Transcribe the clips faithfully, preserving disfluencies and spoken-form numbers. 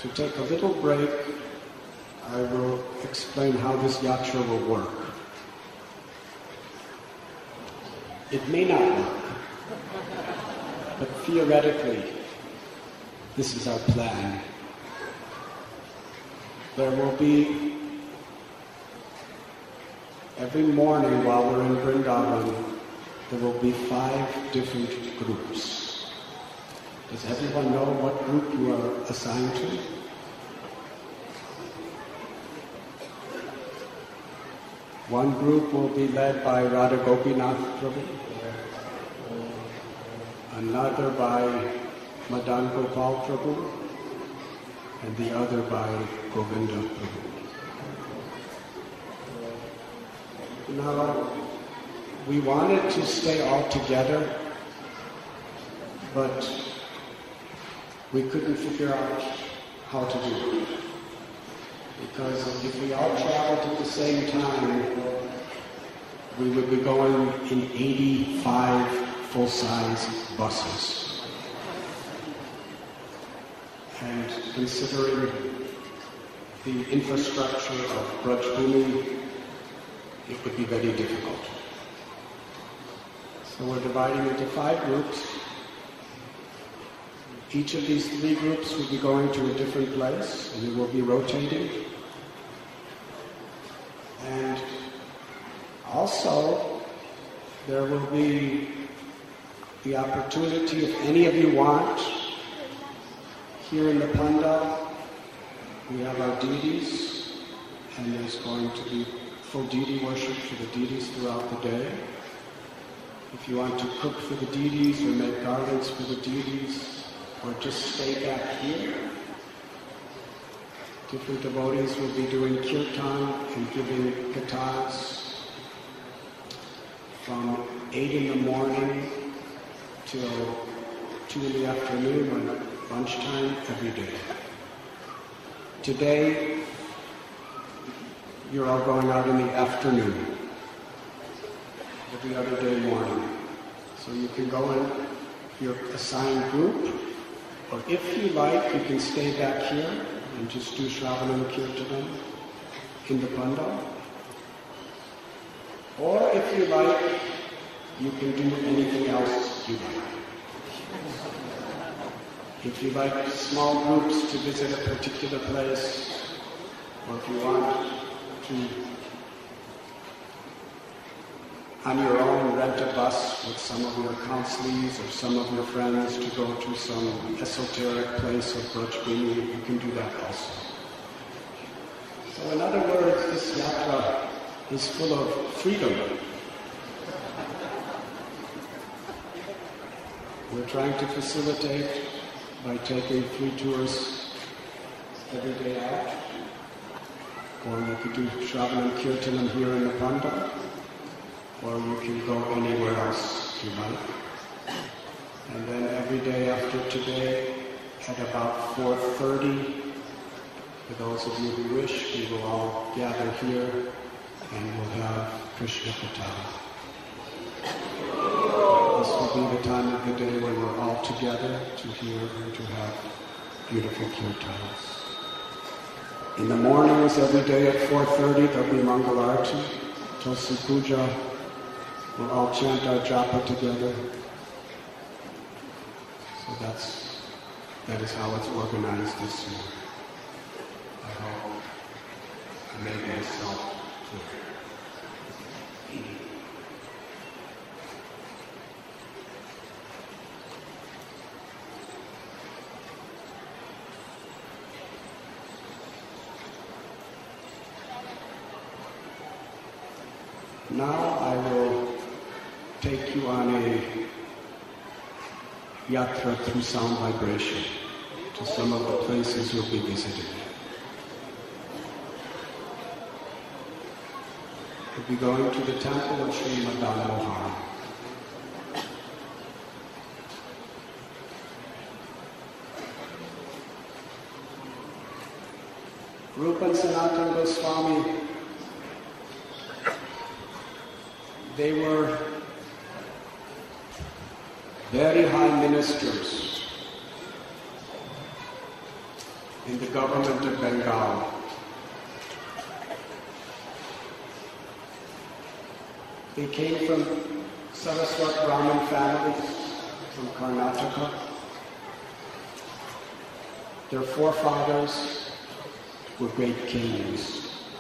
to take a little break, I will explain how this yatra will work. It may not work, but theoretically, this is our plan. There will be, every morning while we're in Vrindavan, there will be five different groups. Does everyone know what group you are assigned to? One group will be led by Radha Gopinath Prabhu, another by Madan Gopal Prabhu, and the other by Govinda Prabhu. Now, we wanted to stay all together, but we couldn't figure out how to do it. Because if we all traveled at the same time, we would be going in eighty-five full-size buses. And considering the infrastructure of Braj Bhumi, it would be very difficult. So we're dividing into five groups. Each of these three groups will be going to a different place, and we will be rotating. And also, there will be the opportunity, if any of you want, here in the Pandal, we have our deities, and there's going to be full deity worship for the deities throughout the day. If you want to cook for the deities or make garlands for the deities, or just stay back here, different devotees will be doing kirtan and giving kathas from eight in the morning till two in the afternoon or lunchtime every day. Today, you're all going out in the afternoon, every other day morning. So you can go in your assigned group, or if you like, you can stay back here and just do Shravanam Kirtanam in the Pandal. Or if you like, you can do anything else you like. If you like small groups to visit a particular place, or if you want to, on your own, rent a bus with some of your counselees or some of your friends to go to some esoteric place of Braj Bhumi, you can do that also. So in other words, this yatra is full of freedom. We're trying to facilitate by taking three tours every day out. Or you could do Shravanam Kirtanam here in the Pandal, or you can go anywhere else you like. And then every day after today, at about four thirty, for those of you who wish, we will all gather here and we'll have Krishna Katha. This will be the time of the day when we're all together to hear and to have beautiful kirtans. In the mornings, every day at four thirty, there'll be Mangal Arati, Tulsi Puja. We'll all chant our japa together. So that's, that is how it's organized this year. I hope I made myself clear. Now I will take you on a yatra through sound vibration to some of the places you'll be visiting. We'll be going to the temple of Sri Madan Mohan. Rupa and Sanatana Goswami, they were very high ministers in the government of Bengal. They came from Saraswat Brahmin families from Karnataka. Their forefathers were great kings.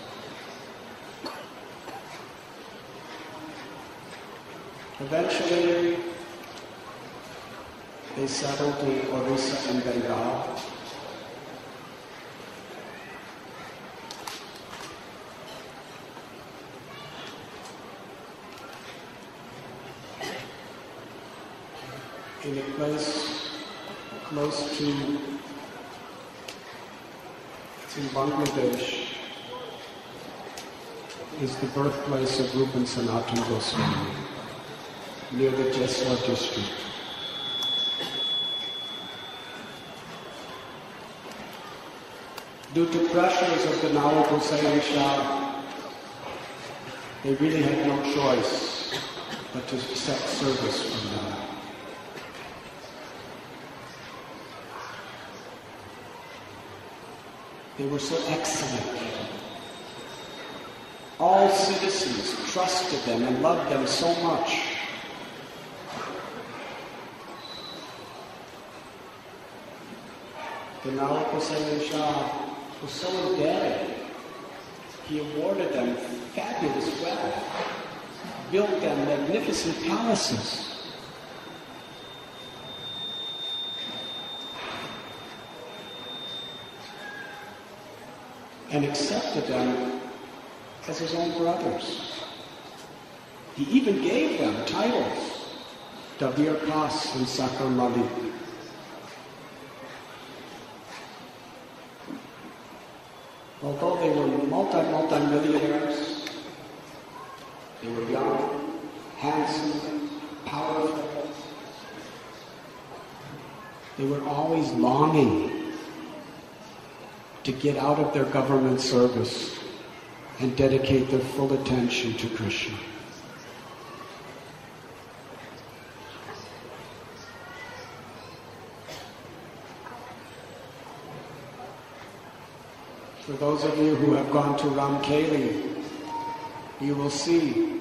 Eventually, they settled in Orissa and Bengal. In a place close to, to Bangladesh, is the birthplace of Rupan Sanatan Goswami, near the Jeswar district. Due to pressures of the Nawab Hussain Shah, they really had no choice but to accept service from them. They were so excellent. All citizens trusted them and loved them so much. The Nawab Hussain Shah was so indebted, he awarded them fabulous wealth, built them magnificent palaces. And accepted them as his own brothers. He even gave them titles, Davir Khas and Sakar Malik. Although they were multi, multi-millionaires, they were young, handsome, powerful. They were always longing to get out of their government service and dedicate their full attention to Krishna. For those of you who have gone to Ramkeli, you will see,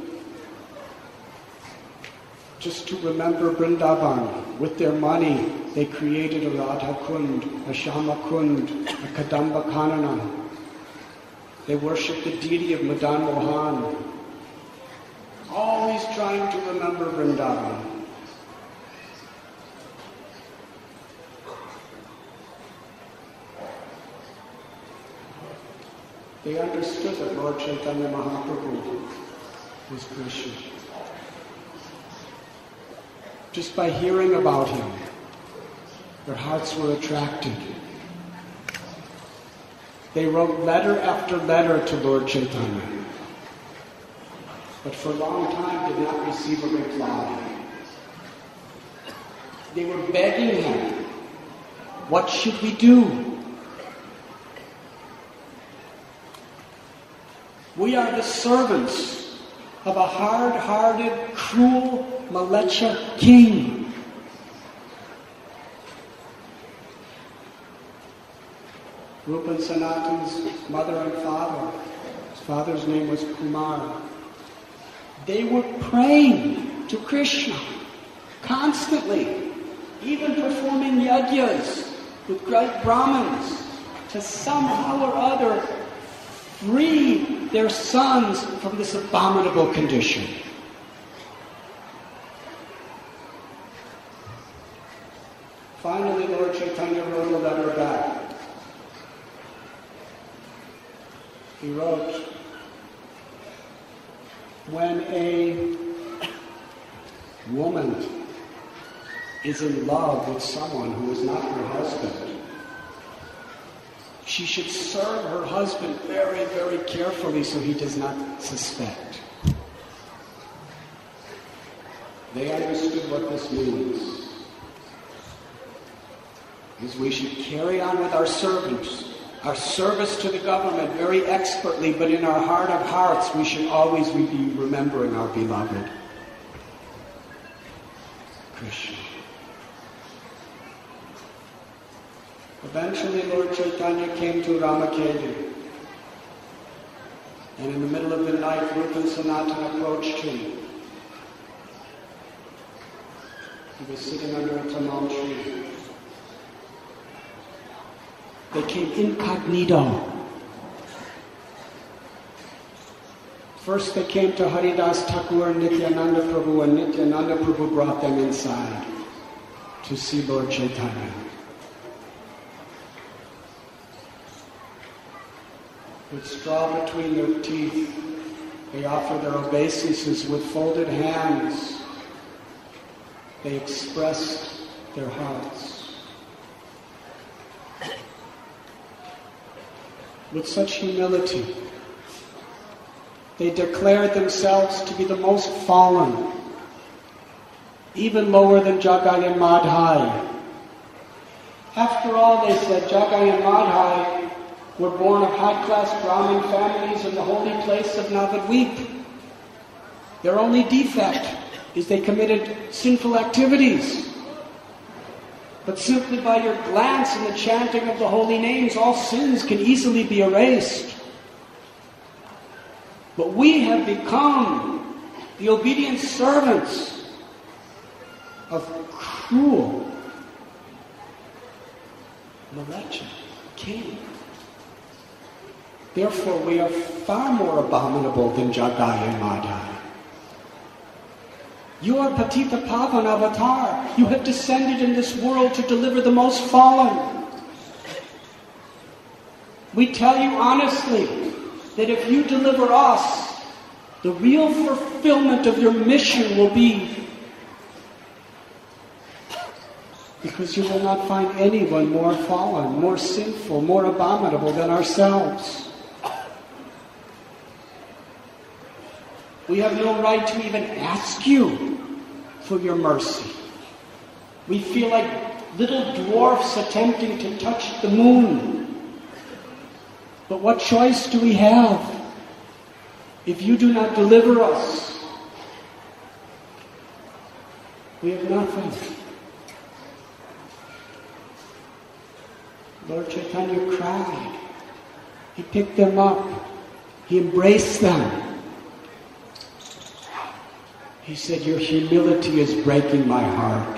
just to remember Vrindavan, with their money, they created a Radha Kund, a Shama Kund, a Kadamba Kanana. They worshiped the deity of Madan Mohan, always trying to remember Vrindavan. They understood that Lord Chaitanya Mahaprabhu was Krishna. Just by hearing about him, their hearts were attracted. They wrote letter after letter to Lord Chaitanya, but for a long time did not receive a reply. They were begging him, what should we do? We are the servants of a hard-hearted, cruel, Malecha king. Rupan Sanatan's mother and father, his father's name was Kumar, they were praying to Krishna constantly, even performing yajnas with great Brahmins to somehow or other free their sons from this abominable condition. Finally, Lord Chaitanya wrote a letter back. He wrote, when a woman is in love with someone who is not her husband, she should serve her husband very, very carefully so he does not suspect. They understood what this means. Is we should carry on with our servants, our service to the government very expertly, but in our heart of hearts we should always be remembering our beloved Krishna. Eventually Lord Chaitanya came to Ramakedu. And in the middle of the night, Rupa and Sanatana approached him. He was sitting under a tamal tree. They came incognito. First they came to Haridas Thakur and Nityananda Prabhu, and Nityananda Prabhu brought them inside to see Lord Chaitanya. With straw between their teeth, they offer their obeisances with folded hands. They expressed their hearts. With such humility, they declared themselves to be the most fallen, even lower than Jagai and Madhai. After all, they said, Jagai and Madhai were born of high-class Brahmin families in the holy place of Navadvip. Their only defect is they committed sinful activities. But simply by your glance and the chanting of the holy names, all sins can easily be erased. But we have become the obedient servants of cruel, malicious king. Therefore, we are far more abominable than Jagai and Madhai. You are Patita Pavan Avatar. You have descended in this world to deliver the most fallen. We tell you honestly that if you deliver us, the real fulfillment of your mission will be, because you will not find anyone more fallen, more sinful, more abominable than ourselves. We have no right to even ask you for your mercy. We feel like little dwarfs attempting to touch the moon. But what choice do we have if you do not deliver us? We have nothing. Lord Chaitanya cried. He picked them up. He embraced them. He said, your humility is breaking my heart.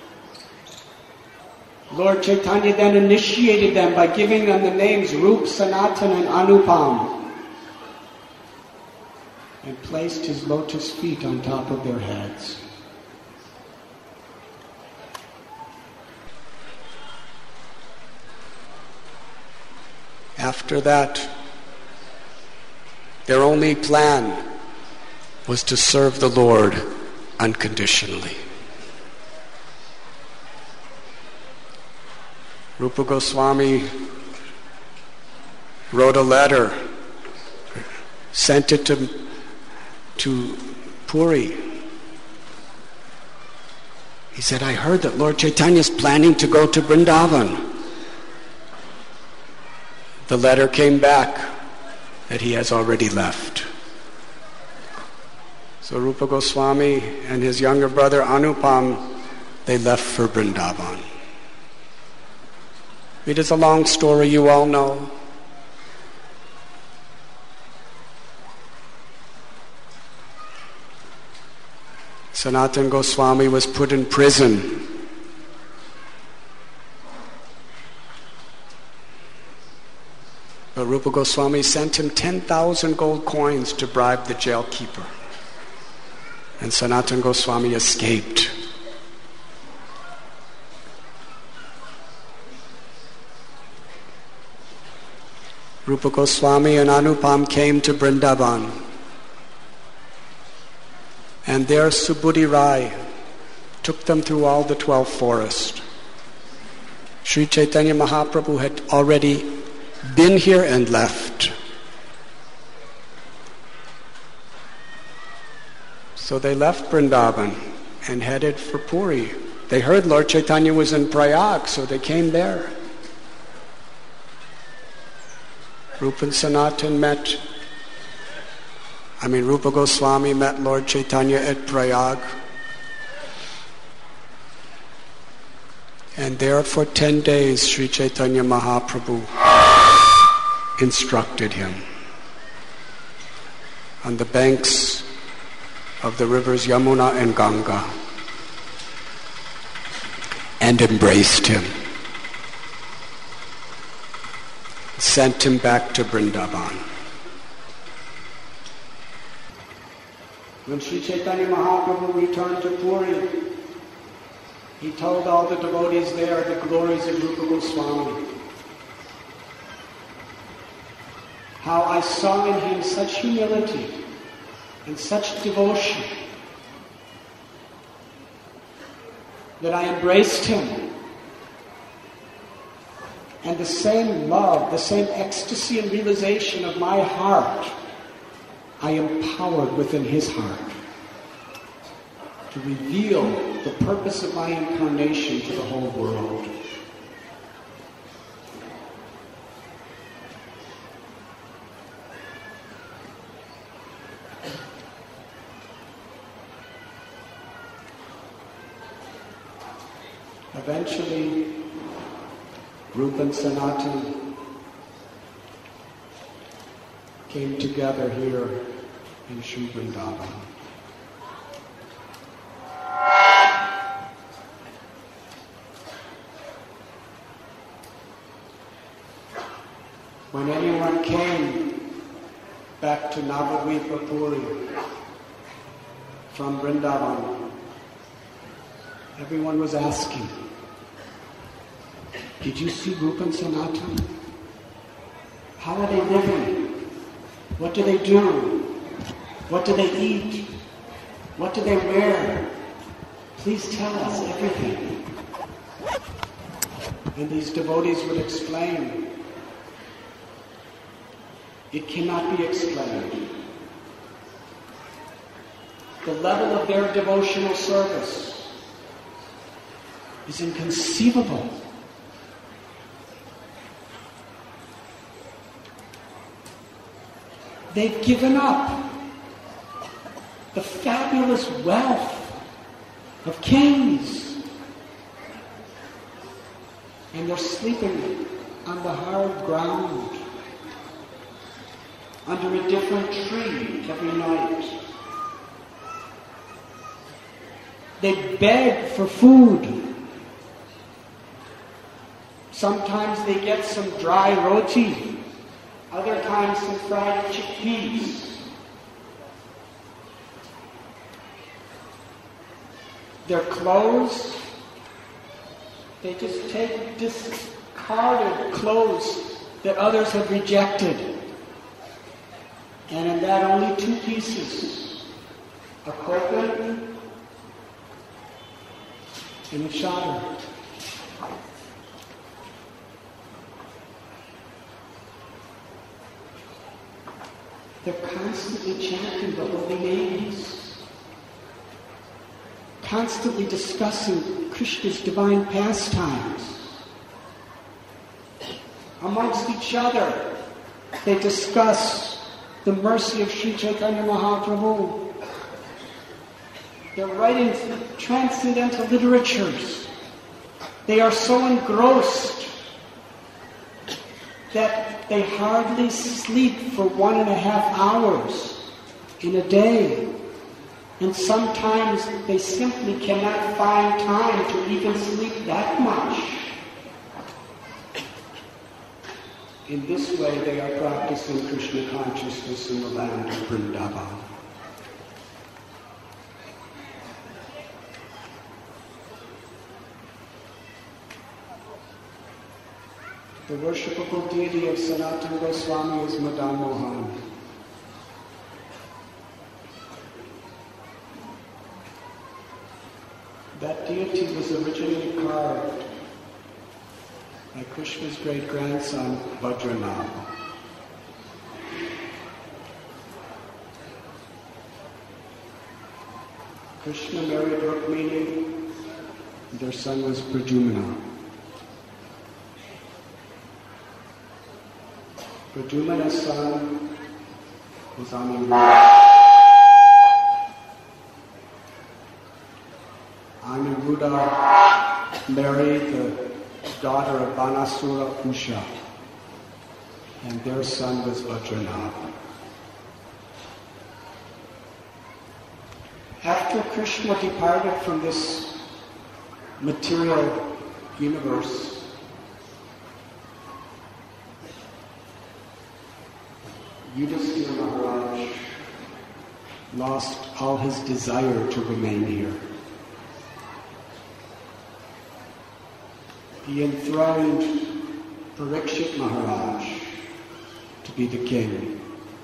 Lord Chaitanya then initiated them by giving them the names Rup, Sanatan, and Anupam, and placed his lotus feet on top of their heads. After that, their only plan was to serve the Lord unconditionally. Rupa Goswami wrote a letter, sent it to, to Puri. He said, I heard that Lord Chaitanya is planning to go to Vrindavan. The letter came back that he has already left. So Rupa Goswami and his younger brother Anupam, they left for Vrindavan. It is a long story, you all know. Sanatana Goswami was put in prison. But Rupa Goswami sent him ten thousand gold coins to bribe the jailkeeper. And Sanatana Goswami escaped. Rupa Goswami and Anupam came to Vrindavan. And there Subudhi Rai took them through all the twelve forests. Sri Chaitanya Mahaprabhu had already been here and left. So they left Vrindavan and headed for Puri. They heard Lord Chaitanya was in Prayag, so they came there. Rupa and Sanatan met, I mean Rupa Goswami met Lord Chaitanya at Prayag. And there for ten days, Sri Chaitanya Mahaprabhu instructed him on the banks of the rivers Yamuna and Ganga, and embraced him, sent him back to Vrindavan. When Sri Chaitanya Mahaprabhu returned to Puri, he told all the devotees there the glories of Rupa Goswami. How I saw in him such humility and such devotion that I embraced him. And the same love, the same ecstasy and realization of my heart, I empowered within his heart to reveal the purpose of my incarnation to the whole world. Eventually, Rupa and Sanatan came together here in Sri Vrindavan. When anyone came back to Navadvipa Puri from Vrindavan, everyone was asking, did you see Rupa and Sanatan? How are they living? What do they do? What do they eat? What do they wear? Please tell us everything. And these devotees would explain. It cannot be explained. The level of their devotional service is inconceivable. They've given up the fabulous wealth of kings, and they're sleeping on the hard ground under a different tree every night. They beg for food. Sometimes they get some dry roti. Other times some fried chickpeas. Their clothes, they just take discarded clothes that others have rejected. And in that only two pieces, a korban and a chadar. They're constantly chanting the holy names, constantly discussing Krishna's divine pastimes. Amongst each other, they discuss the mercy of Sri Chaitanya Mahaprabhu. They're writing transcendental literatures. They are so engrossed that they hardly sleep for one and a half hours in a day. And sometimes they simply cannot find time to even sleep that much. In this way, they are practicing Krishna consciousness in the land of Vrindavan. The worshipable deity of Sanatana Goswami is Madan Mohan. That deity was originally carved by Krishna's great-grandson, Vajranam. Krishna married Rukmini, and their son was Pradyumna. Pradyumna's son was Aniruddha. Aniruddha married the daughter of Banasura Usha, and their son was Vajranabha. After Krishna departed from this material universe, Yudhisthira Maharaj lost all his desire to remain here. He enthroned Parikshit Maharaj to be the king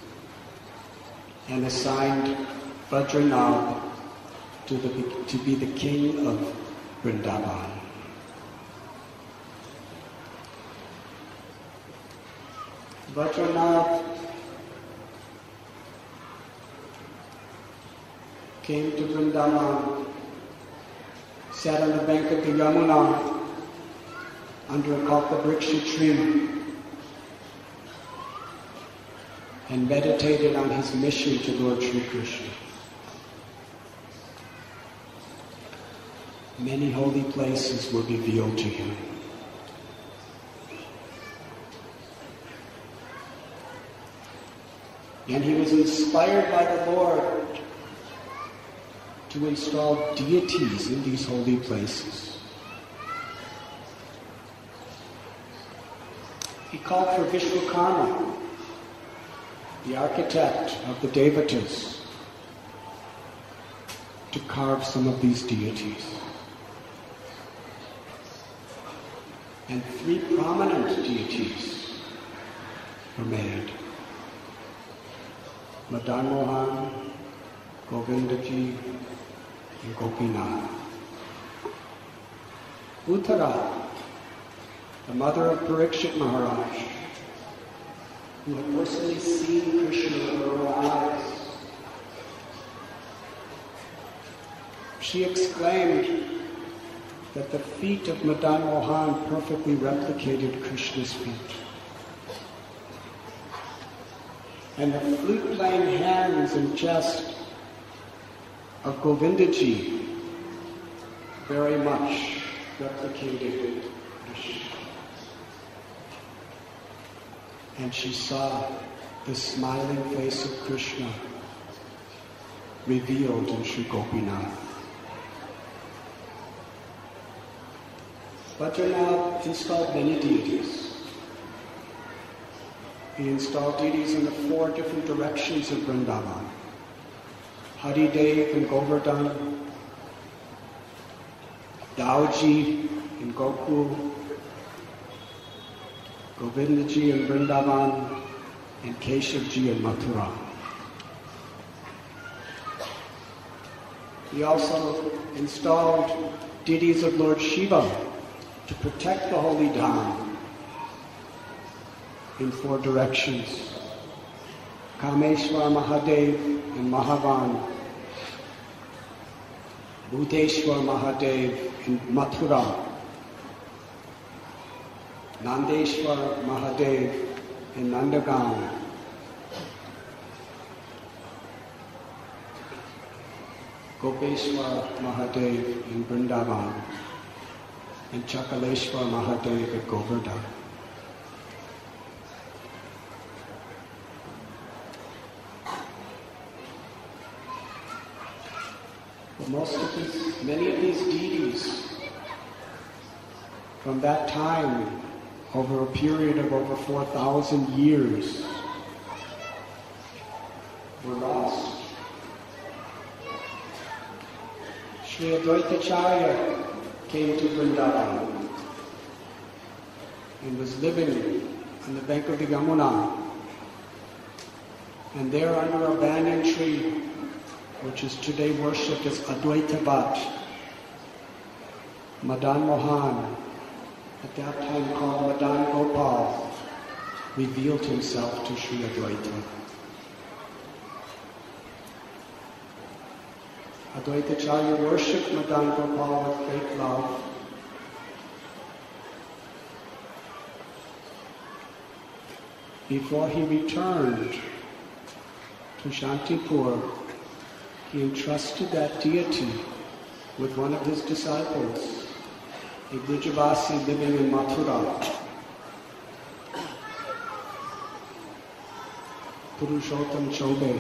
and assigned Vajranabha to, the, to be the king of Vrindavan. Vajranabha came to Vrindavan, sat on the bank of the Yamuna under a Kalpabriksha tree, and meditated on his mission to Lord Sri Krishna. Many holy places were revealed to him. And he was inspired by the Lord to install deities in these holy places. He called for Vishwakarma, the architect of the Devatas, to carve some of these deities. And three prominent deities were made. Madan Mohan, Govindaji, and Gopinath. Uttara, the mother of Parikshit Maharaj, who had personally seen Krishna with her own eyes, she exclaimed that the feet of Madan Mohan perfectly replicated Krishna's feet. And the flute-playing hands and chest of Govindaji very much replicated Krishna. And she saw the smiling face of Krishna revealed in Sri Gopinath. Vajranabha installed many deities. He installed deities in the four different directions of Vrindavan. Haridev in Govardhan, Dauji in Gokul, Govindaji in Vrindavan, and Keshavji in Mathura. He also installed deities of Lord Shiva to protect the holy Dham in four directions. Kameshwar Mahadev in Mahavan, Bhuteshwar Mahadev in Mathura, Nandeshwar Mahadev in Nandagaon, Gopeshwar Mahadev in Vrindavan, and Chakaleshwar Mahadev at Govardhan. But most of these, many of these deities from that time, over a period of over four thousand years, were lost. Sri Advaitacharya came to Vrindavan and was living on the bank of the Yamuna. And there under a banyan tree, which is today worshipped as Advaita Vat, Madan Mohan, at that time called Madan Gopal, revealed himself to Sri Advaita. Advaitacharya worshipped Madan Gopal with great love. Before he returned to Shantipur, he entrusted that deity with one of his disciples a Brijavasi living in Mathura, Purushottam Chobe.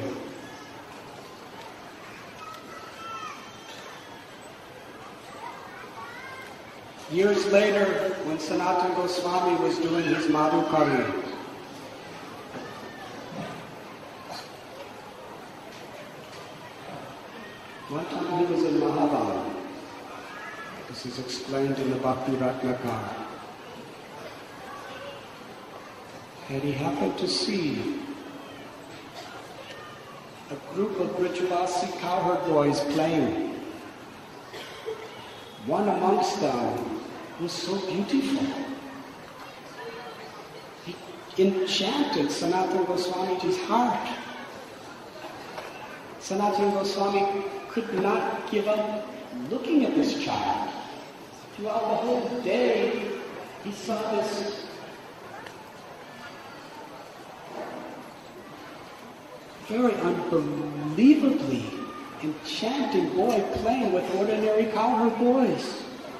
Years later, when Sanatana Goswami was doing his Madhukari, one time he was in Mahabharata. This is explained in the Bhakti Ratnakara. And he happened to see a group of Brijavasi cowherd boys playing. One amongst them was so beautiful. He enchanted Sanatana Goswamiji's heart. Sanatana Goswami could not give up looking at this child. Throughout the whole day, he saw this very unbelievably enchanting boy playing with ordinary cowherd boys.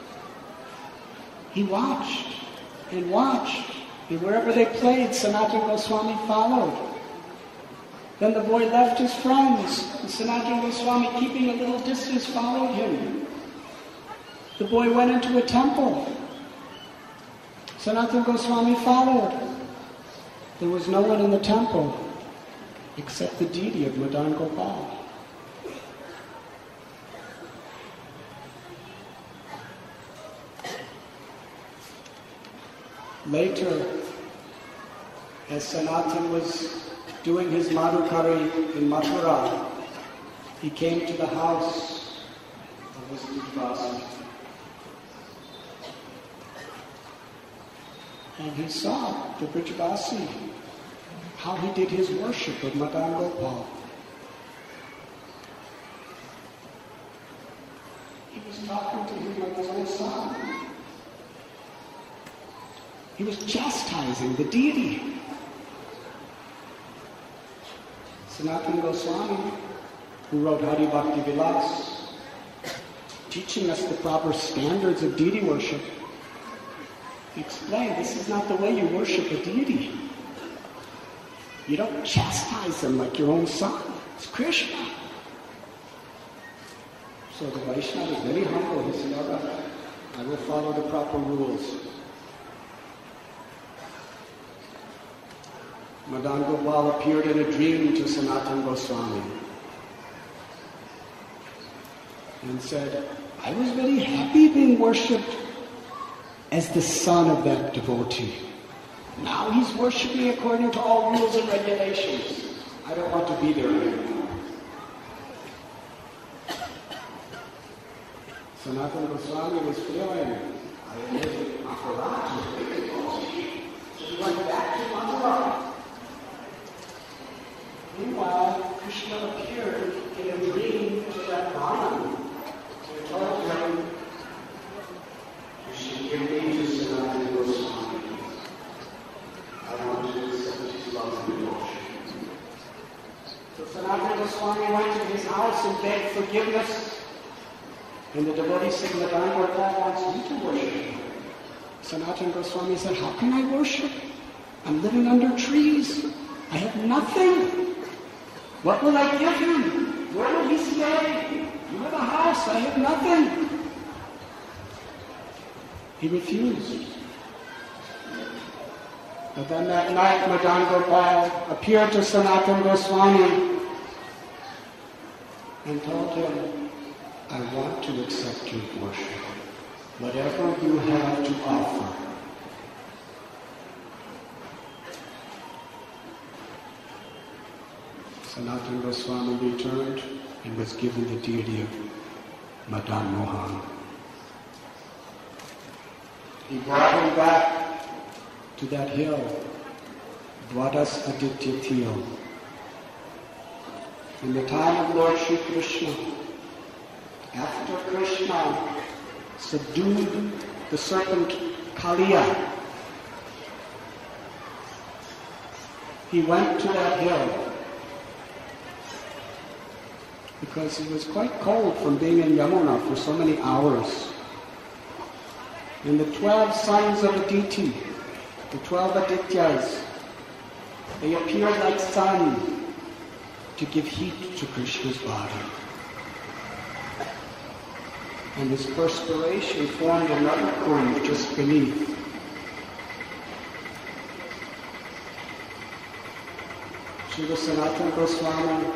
He watched and watched, and wherever they played, Sanatana Goswami followed. Then the boy left his friends, and Sanatana Goswami, keeping a little distance, followed him. The boy went into a temple. Sanatana Goswami followed. There was no one in the temple except the deity of Madan Gopal. Later, as Sanatana was doing his Madhukari in Mathura, he came to the house of his Brijavasi. And he saw the Brijavasi, how he did his worship of Madan Gopal. He was talking to him like his own son. He was chastising the deity. Sanatana Goswami, who wrote Hari Bhakti Vilas, teaching us the proper standards of deity worship, explained this is not the way you worship a deity. You don't chastise him like your own son. It's Krishna. So the Vaishnava is very humble. He said, all right, I will follow the proper rules. Madan Gopal appeared in a dream to Sanatana Goswami and said, I was very happy being worshipped as the son of that devotee. Now he's worshipping according to all rules and regulations. I don't want to be there anymore. Sanatana Goswami was feeling, I live in Mathura. So he went back to Mathura. Meanwhile, Krishna appeared in a dream to that Brahman and told him, you should give me to Sanatana Goswami. I want to accept his love and devotion. So Sanatana Goswami went to his house and begged forgiveness. And the devotee said, Madan Gopal wants you to worship him. Sanatana Goswami said, how can I worship? I'm living under trees. I have nothing. What will I give him? Where will he stay? You have a house, I have nothing. He refused. But then that night, Madan Gopal appeared to Sanatana Goswami and told him, I want to accept your worship, whatever you have to offer. Sanatana Goswami returned and was given the deity of Madan Mohan. He brought him back to that hill, Dwadas Aditya Thiel. In the time of Lord Sri Krishna, after Krishna subdued the serpent Kaliya, he went to that hill because he was quite cold from being in Yamuna for so many hours. And the twelve sons of Aditi, the twelve Adityas, they appeared like sun to give heat to Krishna's body. And this perspiration formed another kunj just beneath. Srila Sanatana Goswami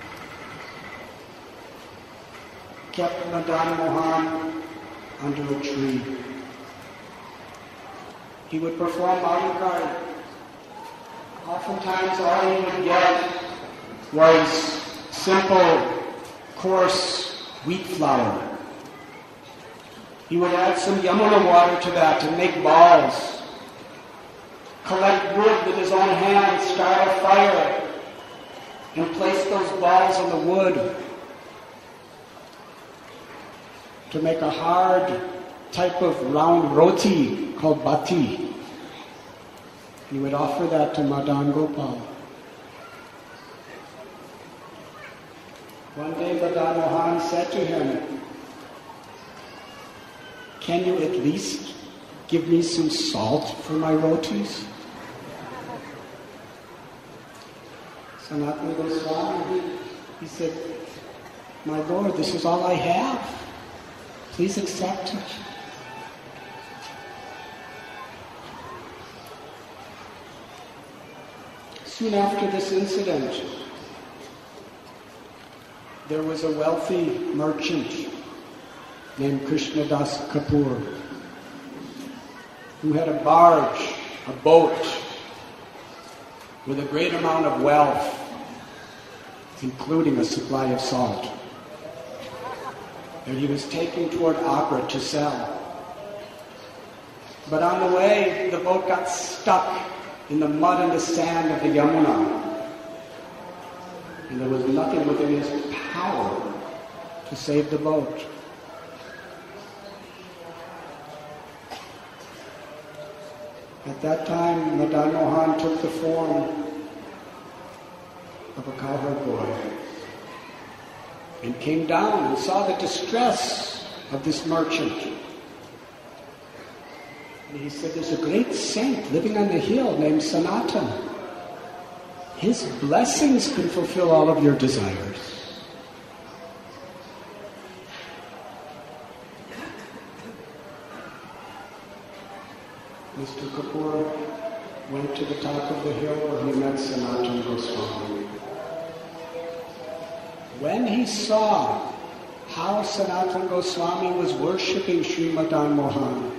kept Madan Mohan under a tree. He would perform Madhukari. Oftentimes all he would get was simple, coarse wheat flour. He would add some Yamuna water to that and make balls. Collect wood with his own hands, start a fire, and place those balls on the wood to make a hard type of round roti called bati. He would offer that to Madan Gopal. One day Madan Mohan said to him, "Can you at least give me some salt for my rotis?" Sanatana Goswami, he said, "My Lord, this is all I have. Please accept it." Soon after this incident, there was a wealthy merchant named Krishnadas Kapoor who had a barge, a boat, with a great amount of wealth, including a supply of salt, that he was taking toward Agra to sell. But on the way, the boat got stuck in the mud and the sand of the Yamuna, and there was nothing within his power to save the boat. At that time, Madan Mohan took the form of a cowherd boy and came down and saw the distress of this merchant. And he said, "There's a great saint living on the hill named Sanatana. His blessings can fulfill all of your desires." Mister Kapoor went to the top of the hill where he met Sanatana Goswami. When he saw how Sanatana Goswami was worshipping Sri Madan Mohan,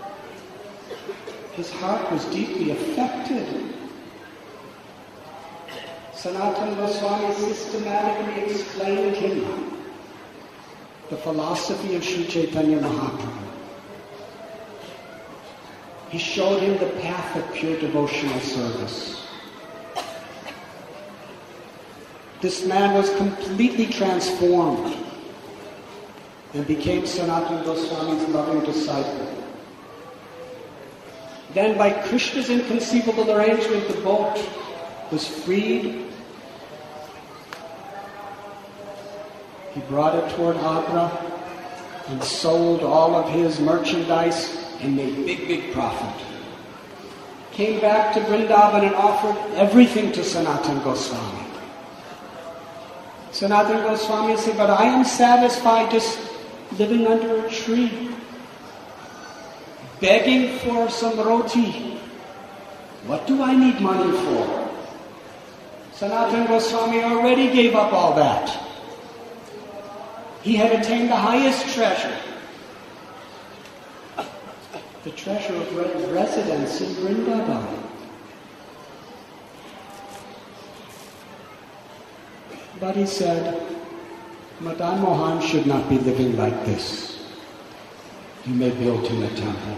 his heart was deeply affected. Sanatana Goswami systematically explained him the philosophy of Sri Chaitanya Mahaprabhu. He showed him the path of pure devotional service. This man was completely transformed and became Sanatana Goswami's loving disciple. Then, by Krishna's inconceivable arrangement, the boat was freed. He brought it toward Agra and sold all of his merchandise and made big, big profit. Came back to Vrindavan and offered everything to Sanatana Goswami. Sanatana Goswami said, "But I am satisfied just living under a tree, begging for some roti. What do I need money for?" Sanatana Goswami already gave up all that. He had attained the highest treasure, the treasure of residence in Vrindavan. But he said, Madan Mohan should not be living like this. You may build him a temple.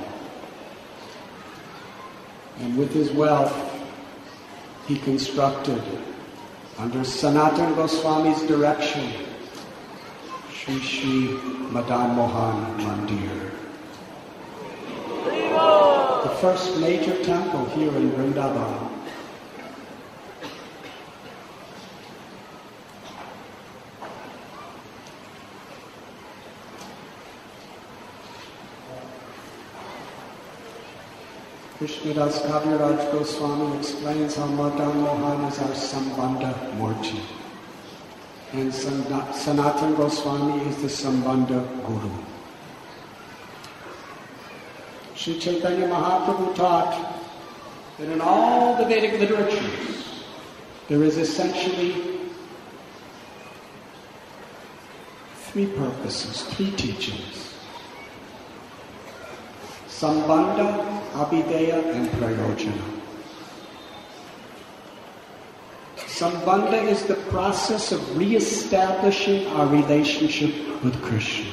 And with his wealth, he constructed, under Sanatana Goswami's direction, Shri Shri Madan Mohan Mandir, the first major temple here in Vrindavan. Krishnadas Kaviraj Goswami explains how Madan Mohan is our Sambandha Murti. And Sanatana Goswami is the Sambandha Guru. Sri Chaitanya Mahaprabhu taught that in all the Vedic literatures, there is essentially three purposes, three teachings. Sambandha, Abhideya, and Prayojana. Sambandha is the process of re-establishing our relationship with Krishna.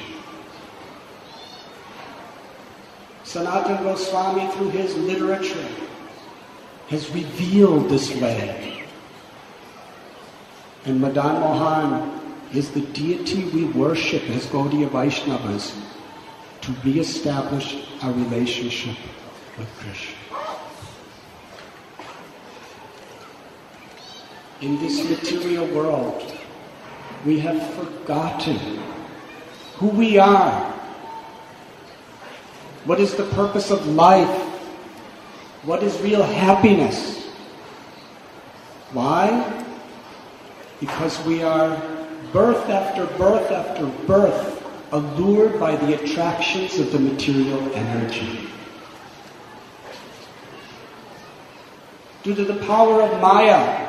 Sanatana Goswami, through his literature, has revealed this way. And Madan Mohan is the deity we worship as Gaudiya Vaishnavas to re-establish our relationship with Krishna. In this material world, we have forgotten who we are. What is the purpose of life? What is real happiness? Why? Because we are birth after birth after birth allured by the attractions of the material energy. Due to the power of Maya,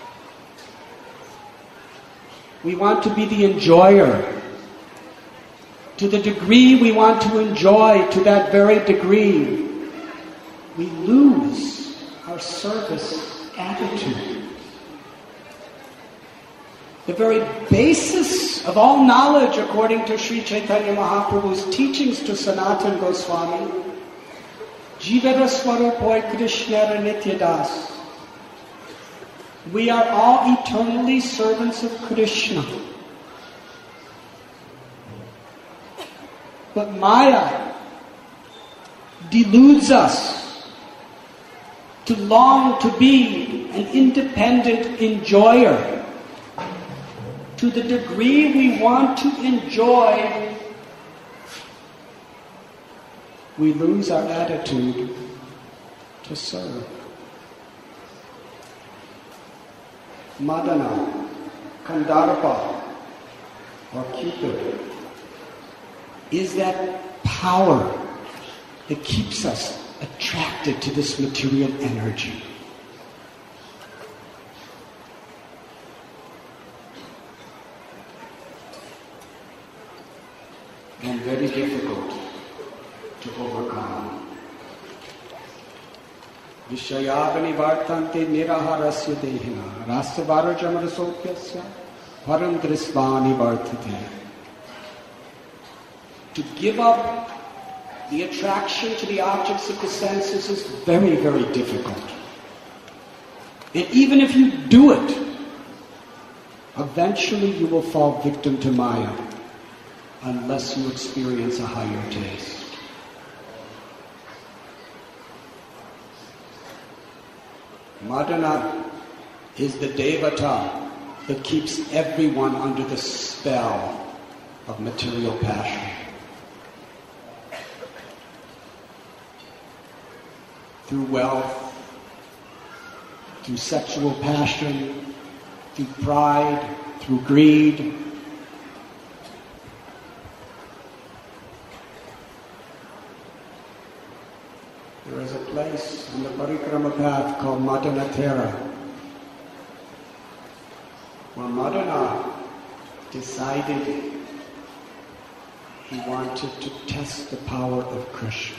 we want to be the enjoyer. To the degree we want to enjoy, to that very degree, we lose our service attitude. The very basis of all knowledge, according to Sri Chaitanya Mahaprabhu's teachings to Sanatana Goswami, Jivara Swarupoi Krishnara Nityadas. We are all eternally servants of Krishna. But Maya deludes us to long to be an independent enjoyer. To the degree we want to enjoy, we lose our attitude to serve. Madana, Kandarpa, or Cupid is that power that keeps us attracted to this material energy. And very difficult to overcome. Vishayavani vartante niraharasya dehina rasavara jamarasopyasya param drisvani vartate. To give up the attraction to the objects of the senses is very, very difficult. And even if you do it, eventually you will fall victim to Maya unless you experience a higher taste. Madana is the devata that keeps everyone under the spell of material passion. Through wealth, through sexual passion, through pride, through greed. There is a place on the Parikrama path called Madanatera, where Madana decided he wanted to test the power of Krishna.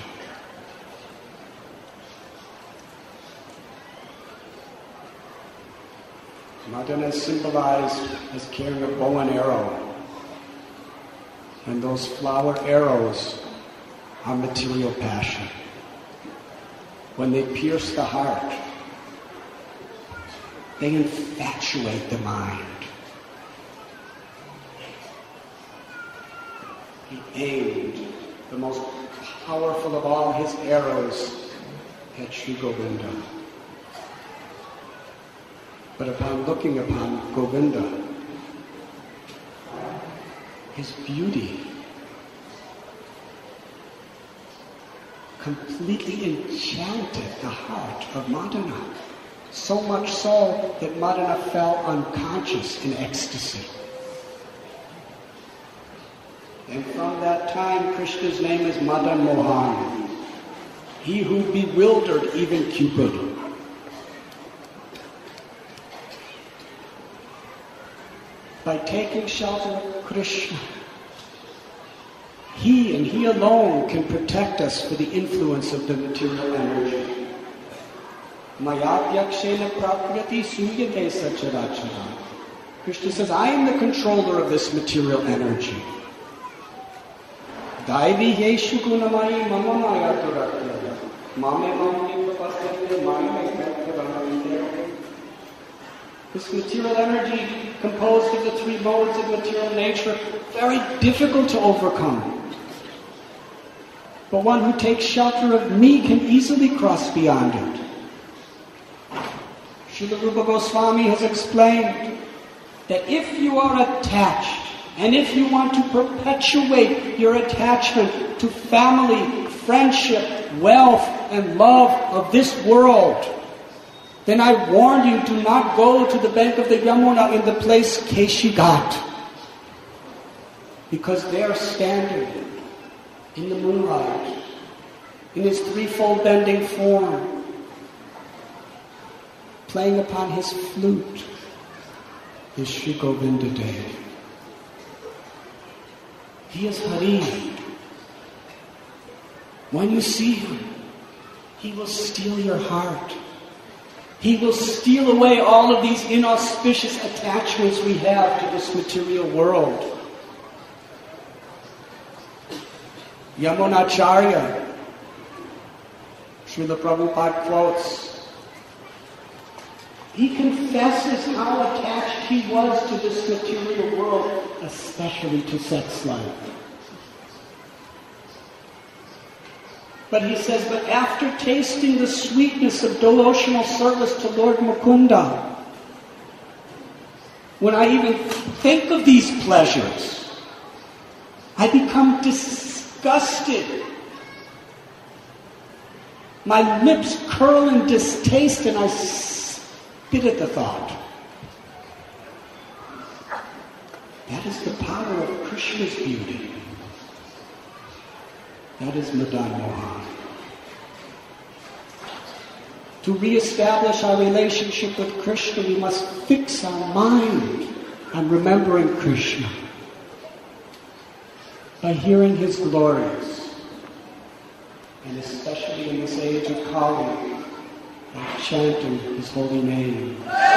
Madana is symbolized as carrying a bow and arrow, and those flower arrows are material passion. When they pierce the heart, they infatuate the mind. He aimed the most powerful of all his arrows at Sri Govinda. But upon looking upon Govinda, his beauty completely enchanted the heart of Madana. So much so that Madana fell unconscious in ecstasy. And from that time, Krishna's name is Madan Mohan, he who bewildered even Cupid. By taking shelter of Krishna, he and he alone can protect us for the influence of the material energy. Mayadhyakshena prakriti suyate sacharachara. Krishna says, I am the controller of this material energy. Daivi yeshu gunamai mama maya durakya. Mame mamni papasate maya ekatyavanamite. This material energy, composed of the three modes of material nature, very difficult to overcome. But one who takes shelter of me can easily cross beyond it. Srila Rupa Goswami has explained that if you are attached, and if you want to perpetuate your attachment to family, friendship, wealth, and love of this world, then I warn you, do not go to the bank of the Yamuna in the place Keshigat. Because there standing in the moonlight, in his threefold bending form, playing upon his flute, is Sri Govinda Dev. He is Hari. When you see him, he will steal your heart. He will steal away all of these inauspicious attachments we have to this material world. Yamunacharya, Srila Prabhupada quotes, he confesses how attached he was to this material world, especially to sex life. But he says, but after tasting the sweetness of devotional service to Lord Mukunda, when I even think of these pleasures, I become disgusted. My lips curl in distaste and I spit at the thought. That is the power of Krishna's beauty. That is Madan Mohan. To re-establish our relationship with Krishna, we must fix our mind on remembering Krishna by hearing his glories, and especially in this age of Kali, by chanting his holy name.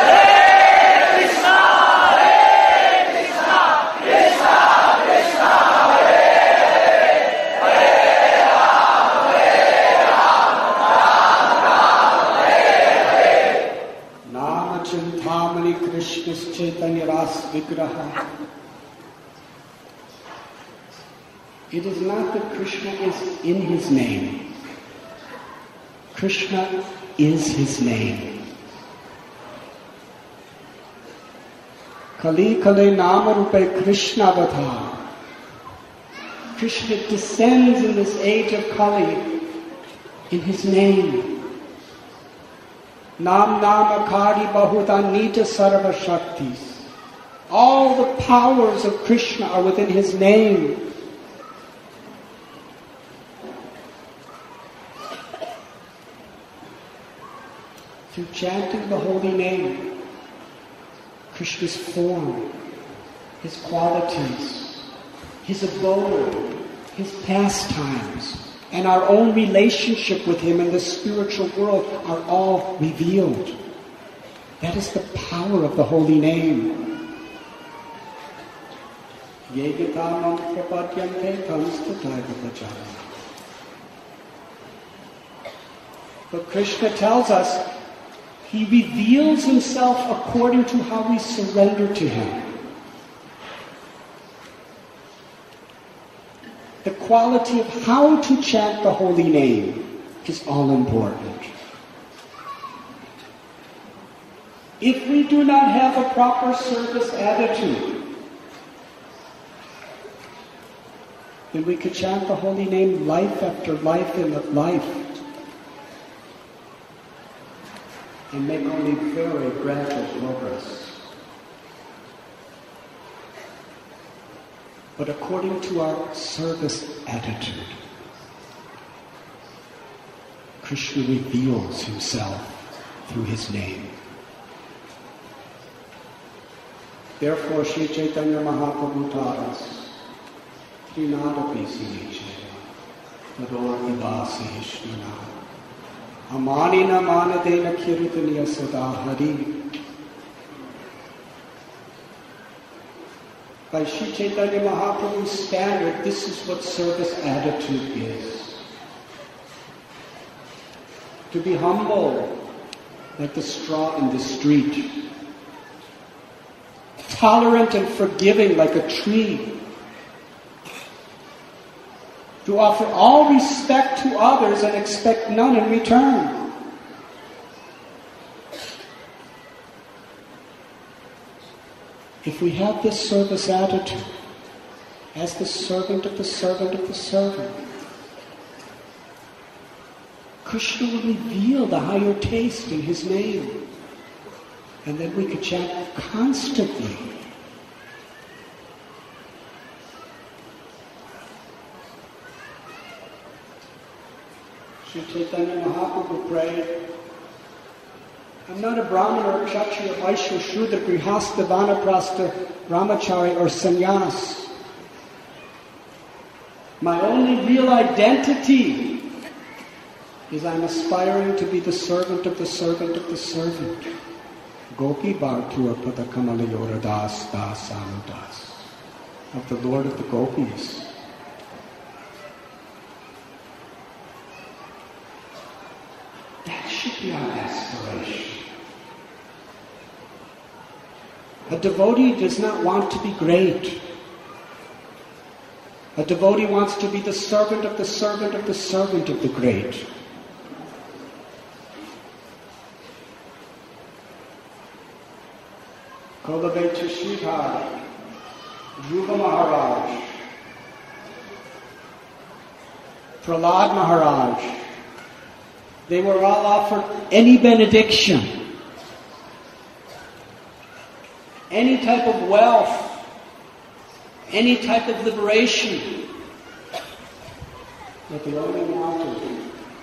Chintamani Krishna's Chaitanya Ras Vigraha. It is not that Krishna is in his name. Krishna is his name. Kali Kali Nama Rupe Krishna Vatha. Krishna descends in this age of Kali in his name. Nam Nam Akari Bahuta Nita Sarva Shaktis. All the powers of Krishna are within his name. Through chanting the holy name, Krishna's form, his qualities, his abode, his pastimes, and our own relationship with him in the spiritual world are all revealed. That is the power of the holy name. But Krishna tells us he reveals himself according to how we surrender to him. The quality of how to chant the holy name is all important. If we do not have a proper service attitude, then we could chant the holy name life after life in life and make only very gradual progress. But according to our service attitude, Krishna reveals himself through his name. Therefore, Sri Chaitanya Mahaprabhu taught us, Trinadapi Sinichaya, Tador Ivasi Hishnana, Amanina Manadena Kiritaniya Sada Hari. By Sri Chaitanya Mahaprabhu's standard, this is what service attitude is. To be humble like the straw in the street. Tolerant and forgiving like a tree. To offer all respect to others and expect none in return. If we have this service attitude, as the servant of the servant of the servant, Krishna will reveal the higher taste in his name. And then we could chant constantly. Sri Chaitanya Mahaprabhu prayed, I'm not a Brahmin or a Kshatriya, Vaishya, Shudra, Grihastha, Vanaprastha, Brahmachari or Sannyas. My only real identity is I'm aspiring to be the servant of the servant of the servant. Gopi Bhartur Pada Kamalayora Das Das Anudas, of the Lord of the Gopis. That should be our aspiration. A devotee does not want to be great. A devotee wants to be the servant of the servant of the servant of the great. Kulabheta Sridhar, Dhruva Maharaj, Prahlad Maharaj, they were all offered any benediction, any type of wealth, any type of liberation, but they only wanted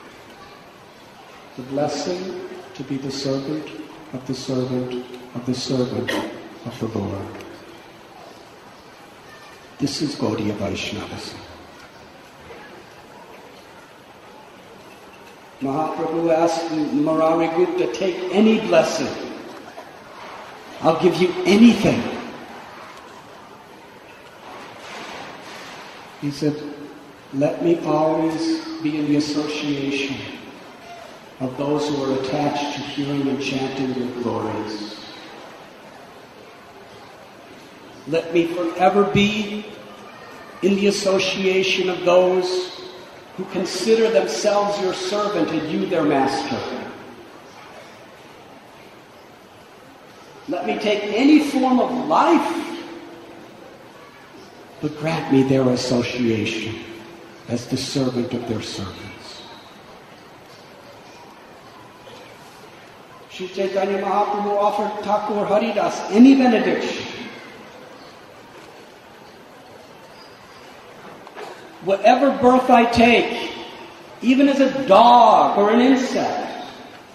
the blessing to be the servant of the servant of the servant of the Lord. This is Gaudiya Vaishnavasm. Mahaprabhu asked Murari Gupta, take any blessing. I'll give you anything. He said, let me always be in the association of those who are attached to hearing and chanting your glories. Let me forever be in the association of those who consider themselves your servant and you their master. Let me take any form of life, but grant me their association as the servant of their servants. Sri Chaitanya Mahaprabhu offered Thakur Haridas any benediction. Whatever birth I take, even as a dog or an insect,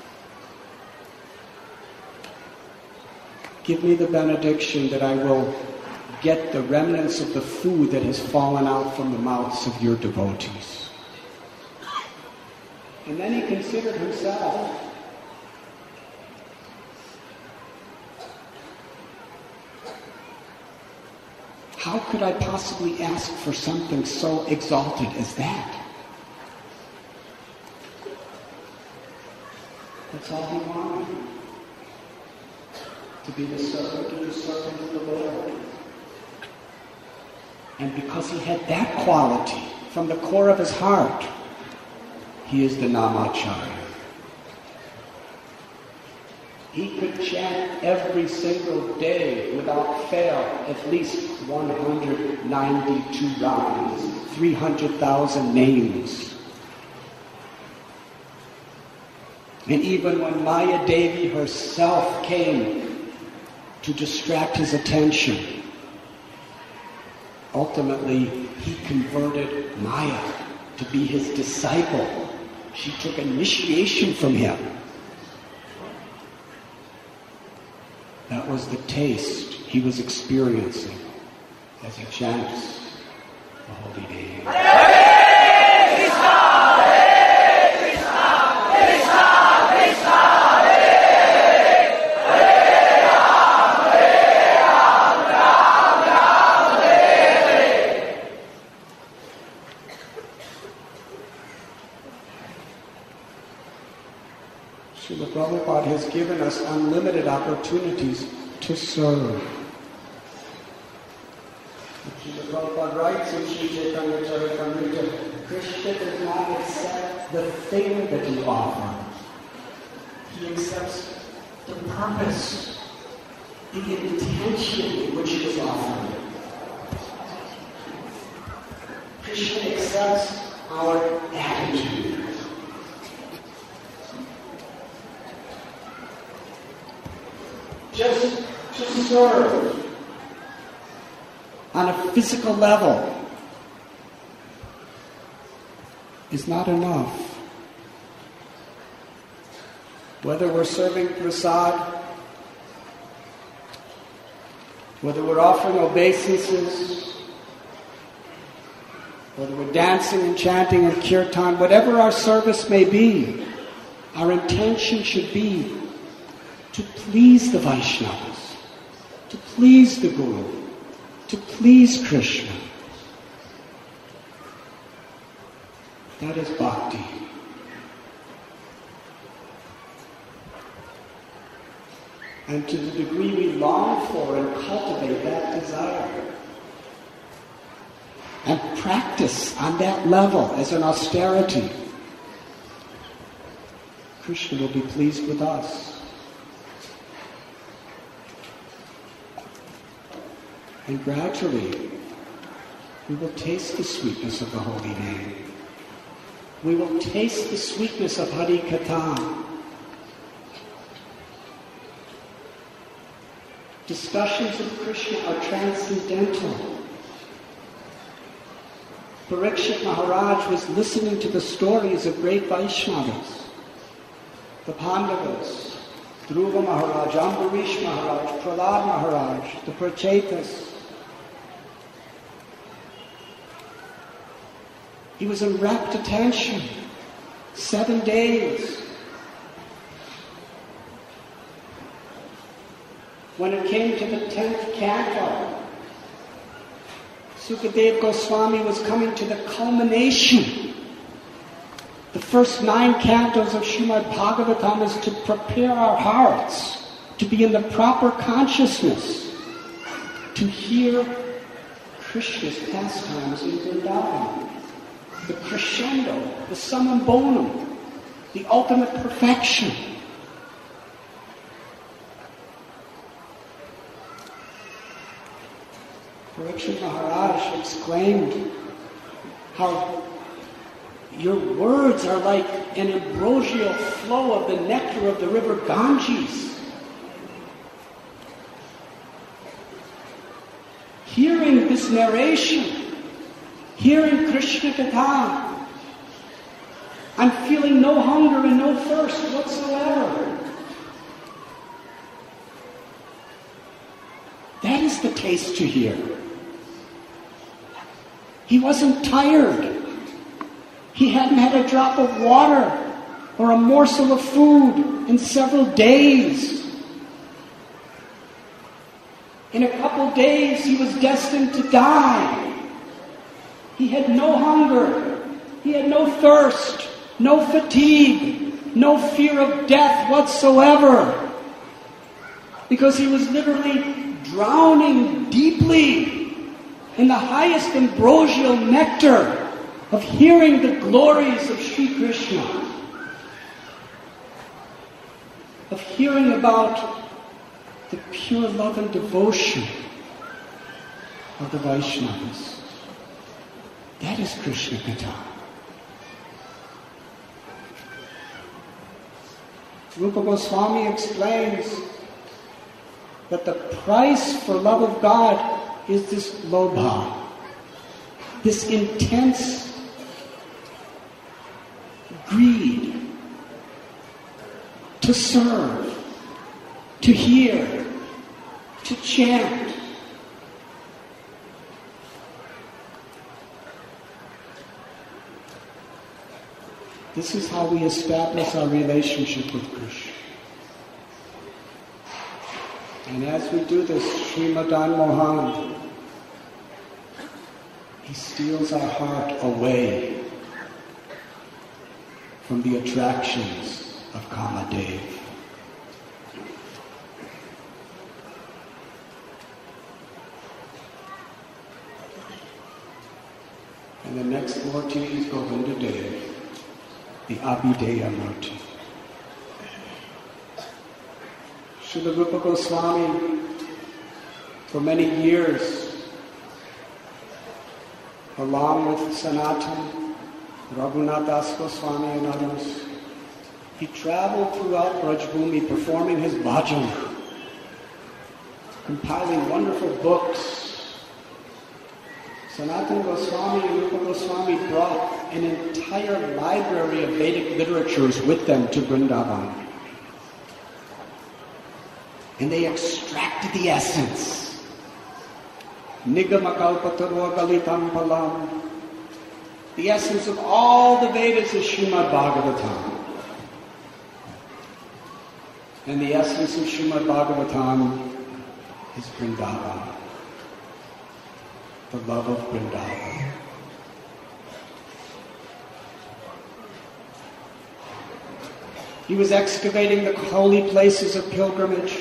give me the benediction that I will get the remnants of the food that has fallen out from the mouths of your devotees. And then he considered himself. How could I possibly ask for something so exalted as that? That's all he wanted. To be the servant of the servant of the Lord. And because he had that quality from the core of his heart, he is the Namacharya. He could chant every single day without fail at least one hundred ninety-two rounds, three hundred thousand names. And even when Maya Devi herself came to distract his attention, ultimately he converted Maya to be his disciple. She took initiation from him. That was the taste he was experiencing as he chants the holy name. Hare Krishna, Hare Krishna, Krishna Krishna, Hare Hare, Ram Ram, Ram Ram, Hare. Srila Prabhupada has given us unlimited opportunities to serve. Srila Prabhupada writes in Sri Chaitanya Charitamrita, Krishna does not accept the thing that you offer. He accepts the purpose, the intention in which it is offered. Krishna accepts our attitude. Just to serve on a physical level is not enough. Whether we're serving prasad, whether we're offering obeisances, whether we're dancing and chanting and kirtan, whatever our service may be, our intention should be to please the Vaishnavas, to please the Guru, to please Krishna. That is bhakti. And to the degree we long for and cultivate that desire, and practice on that level as an austerity, Krishna will be pleased with us. And gradually, we will taste the sweetness of the holy name. We will taste the sweetness of Hari Katha. Discussions of Krishna are transcendental. Parikshit Maharaj was listening to the stories of great Vaishnavas, the Pandavas, Dhruva Maharaj, Ambarish Maharaj, Prahlad Maharaj, the Prachetas. He was in rapt attention, seven days. When it came to the tenth canto, Sukadev Goswami was coming to the culmination. The first nine cantos of Srimad Bhagavatam is to prepare our hearts to be in the proper consciousness, to hear Krishna's pastimes in Vrindavan. The crescendo, the summum bonum, the ultimate perfection. Parikshit Maharaj exclaimed how your words are like an ambrosial flow of the nectar of the river Ganges. Hearing this narration, hearing Krishna Katha, I'm feeling no hunger and no thirst whatsoever. That is the taste to hear. He wasn't tired. He hadn't had a drop of water or a morsel of food in several days. In a couple days, he was destined to die. He had no hunger. He had no thirst, no fatigue, no fear of death whatsoever. Because he was literally drowning deeply in the highest ambrosial nectar of hearing the glories of Sri Krishna. of hearing about the pure love and devotion of the Vaishnavas. That is Krishna Katha. Rupa Goswami explains that the price for love of God is this lobha, this intense greed to serve, to hear, to chant. This is how we establish our relationship with Krishna. And as we do this, Sri Madan Mohan, he steals our heart away from the attractions of Kamadev. And the next Murti is Govinda Dev, the Abhideya Murti. Srila Rupa Goswami, for many years, along with Sanatan, Raghunath Das Goswami and others, he traveled throughout Brajbhumi performing his bhajan, compiling wonderful books. Sanatana Goswami and Rupa Goswami brought an entire library of Vedic literatures with them to Vrindavan. And they extracted the essence. Nigamakalpatarva Galitam Palam. The essence of all the Vedas is Srimad Bhagavatam. And the essence of Srimad Bhagavatam is Vrindavan. The love of Vrindavan. He was excavating the holy places of pilgrimage.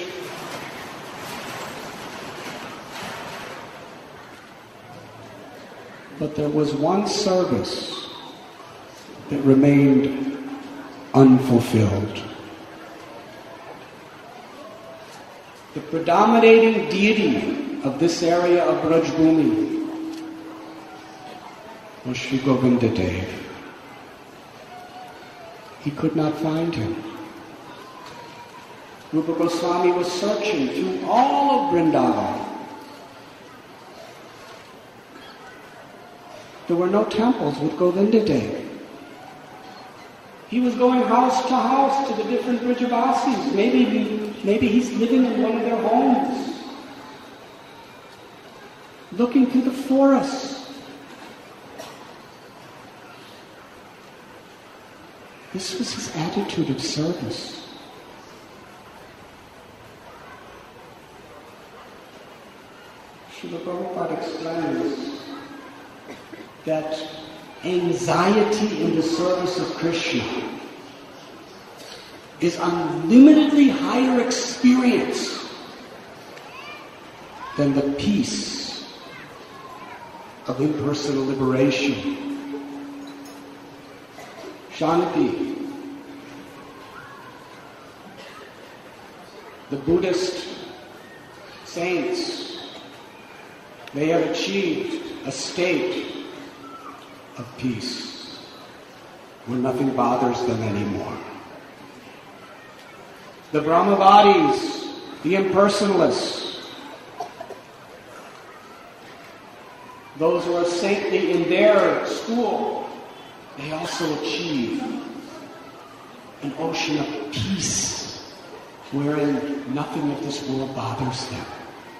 But there was one service that remained unfulfilled. The predominating deity of this area of Brajbhumi was Sri Govinda Dev. He could not find him. Rupa Goswami was searching through all of Vrindavan. There were no temples with Govinda Dev. He was going house to house to the different Brijavasis. Maybe, maybe he's living in one of their homes. Looking through the forests. This was his attitude of service. Srila Prabhupada explains that anxiety in the service of Krishna is unlimitedly higher experience than the peace of impersonal liberation. Shanti. The Buddhist saints, they have achieved a state of peace, where nothing bothers them anymore. The Brahmavadis, the impersonalists, those who are saintly in their school, they also achieve an ocean of peace, wherein nothing of this world bothers them.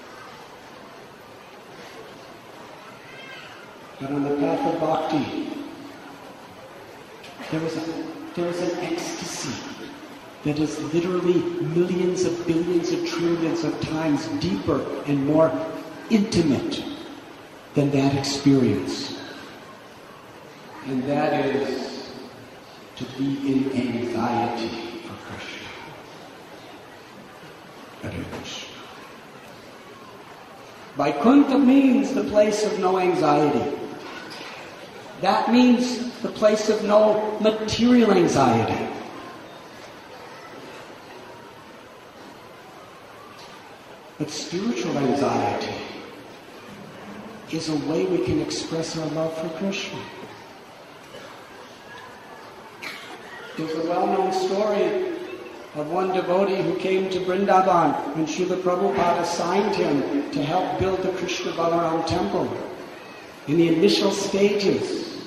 But on the path of bhakti, there is, a, there is an ecstasy that is literally millions of billions of trillions of times deeper and more intimate than that experience. And that is to be in anxiety for Krishna. Hare Krishna. Vaikuntha means the place of no anxiety. That means the place of no material anxiety. But spiritual anxiety is a way we can express our love for Krishna. There's a well-known story of one devotee who came to Vrindavan when Srila Prabhupada assigned him to help build the Krishna Balaram temple. In the initial stages,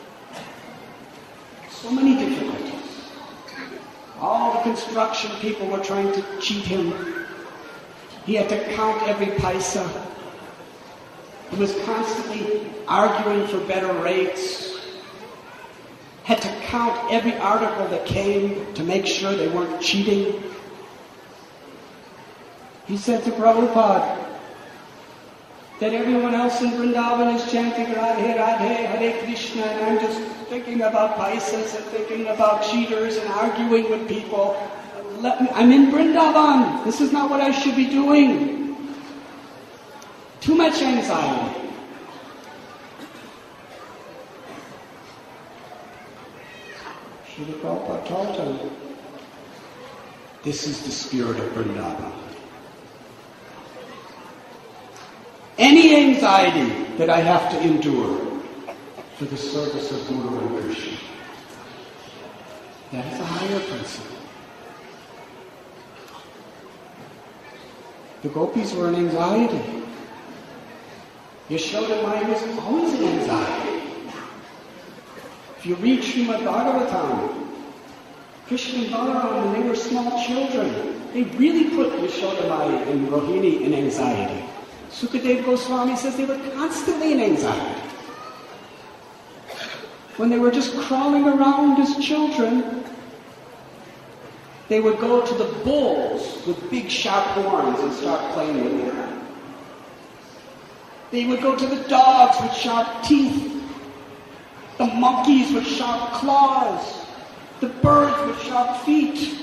so many difficulties. All the construction people were trying to cheat him. He had to count every paisa. He was constantly arguing for better rates. Had to count every article that came to make sure they weren't cheating. He said to Prabhupada that everyone else in Vrindavan is chanting Radhe Radhe Hare Krishna, and I'm just thinking about paisas and thinking about cheaters and arguing with people. Let me, I'm in Vrindavan. This is not what I should be doing. Too much anxiety. Srila Prabhupada told him, this is the spirit of Vrindavan. Any anxiety that I have to endure for the service of Guru and Krishna, that is a higher principle. The gopis were in anxiety. Yashoda Maya was always in anxiety. If you read Srimad Bhagavatam, Krishna and Balaram, when they were small children, they really put Yashoda Maya and Rohini in anxiety. Sukadeva Goswami says they were constantly in anxiety. When they were just crawling around as children, they would go to the bulls with big sharp horns and start playing with them. They would go to the dogs with sharp teeth, the monkeys with sharp claws, the birds with sharp feet.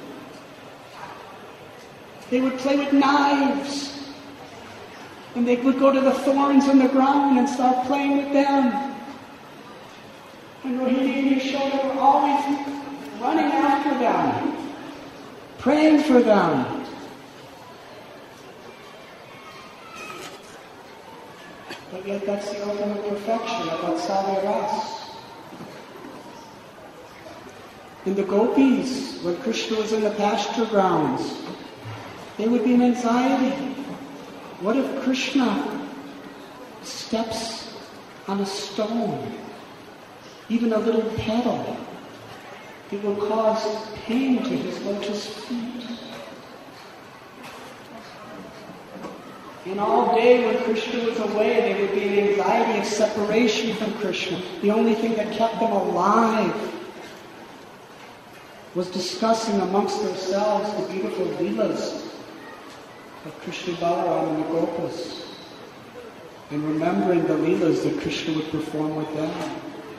They would play with knives. And they would go to the thorns on the ground and start playing with them. And Rohini and Yashoda were always running after them, praying for them. But yet that's the ultimate perfection of Vatsalya Ras. In the gopis, when Krishna was in the pasture grounds, they would be in anxiety. What if Krishna steps on a stone, even a little petal? It will cause pain to his lotus feet. And all day when Krishna was away, they would be in anxiety of separation from Krishna. The only thing that kept them alive was discussing amongst themselves the beautiful leelas of Krishna Balaram and the Gopas, and remembering the leelas that Krishna would perform with them.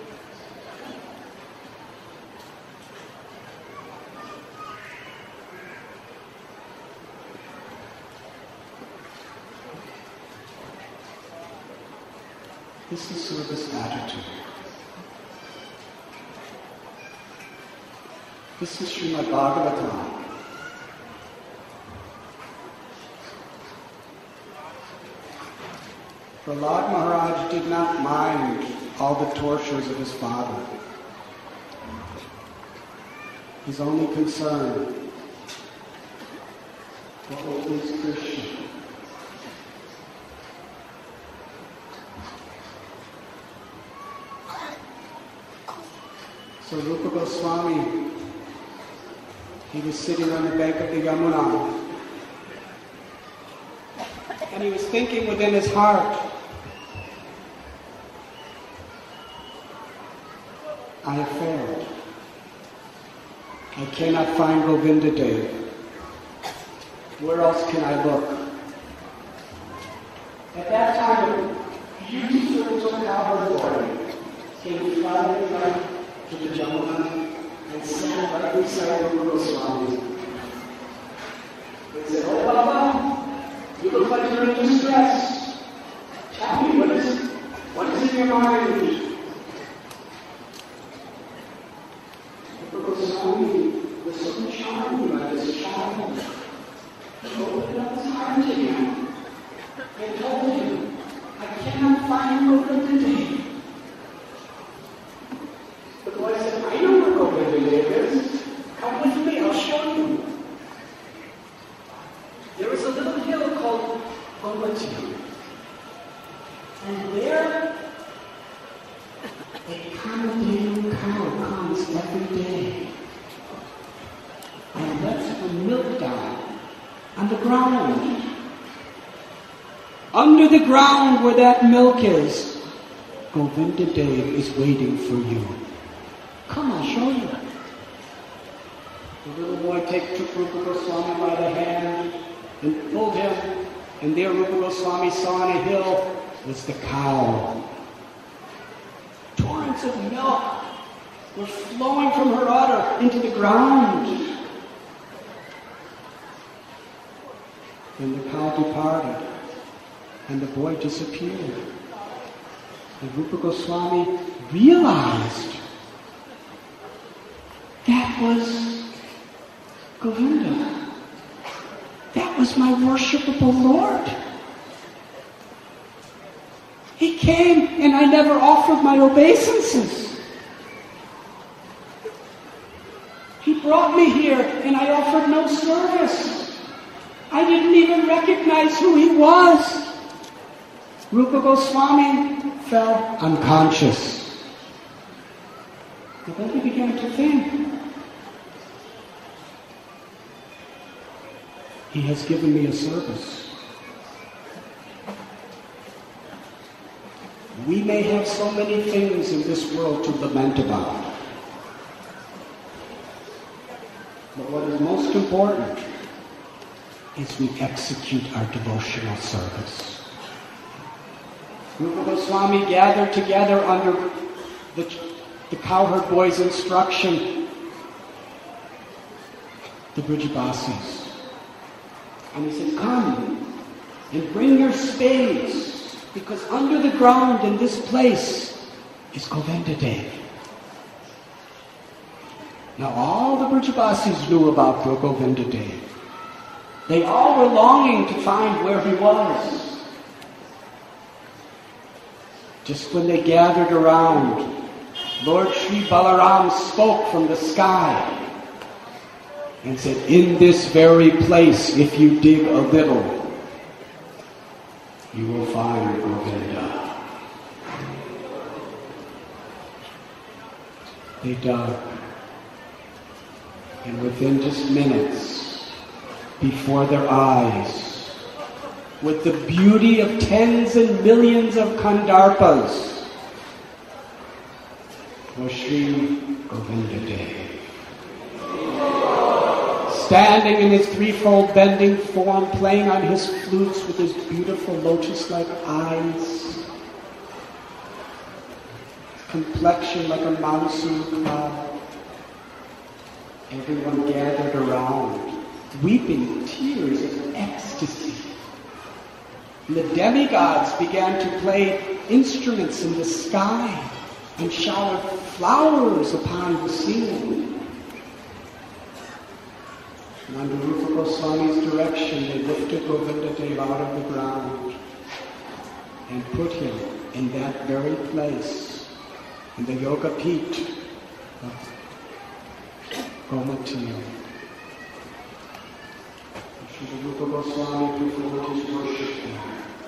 This is service attitude. This is Srimad Bhagavatam. Prahlad Maharaj did not mind all the tortures of his father. His only concern, what will please Krishna? So Rupa Goswami, he was sitting on the bank of the Yamuna, and he was thinking within his heart, I have failed. I cannot find Govinda Dev. Where else can I look? At that time, a huge circle of cavalry came flying right to the Jamuna and sat right beside Rupa Goswami. They said, "Oh Baba, you look like you're in distress. Tell me, what is, what is in your mind?" Goswami was so charmed by this child. He opened up his heart confronted him and told him, I cannot find Govinda Dev. The boy said, I know where Govinda Dev is. Come with me, I'll show you. There is a little hill called Gomati. And there, a Kamadeva cow comes every day and lets the milk down on the ground. Under the ground where that milk is, Govinda Dev is waiting for you. Come, I'll show you. The little boy take, took Rupa Goswami by the hand and pulled him, and there Rupa Goswami saw on a hill was the cow. Torrents of milk were flowing from her udder into the ground. Then the cow departed, and the boy disappeared. And Rupa Goswami realized that was Govinda. That was my worshipable Lord. He came and I never offered my obeisances. He brought me here and I offered no service. I didn't even recognize who he was. Rupa Goswami fell unconscious. And then he began to think, he has given me a service. We may have so many things in this world to lament about. But what is most important is we execute our devotional service. Rupa Goswami gathered together under the, the cowherd boy's instruction the Brijabasis. And he said, come and bring your spades, because under the ground in this place is Govinda Dev. Now all the Brijabasis knew about Govinda Dev. They all were longing to find where he was. Just when they gathered around, Lord Sri Balaram spoke from the sky and said, in this very place, if you dig a little, you will find Govinda. They dug, and within just minutes, before their eyes, with the beauty of tens and millions of Kandarpas, was Sri Govinda Dev. Standing in his threefold bending form, playing on his flutes with his beautiful lotus-like eyes, complexion like a monsoon cloud. Everyone gathered around, weeping tears of ecstasy. And the demigods began to play instruments in the sky and showered flowers upon the scene. And under Rupa Goswami's direction, they lifted Govinda Dev out of the ground and put him in that very place, in the Yoga Pit of Gomati. Srila Rupa Goswami performed his worship there.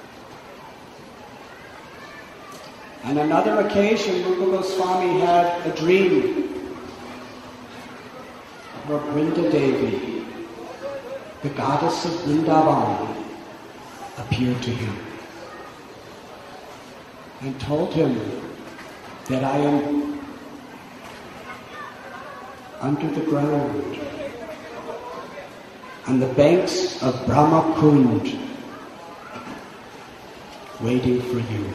On another occasion, Rupa Goswami had a dream of Vrinda Devi, the goddess of Vrindavan, appeared to him and told him that I am under the ground on the banks of Brahma Kund, waiting for you.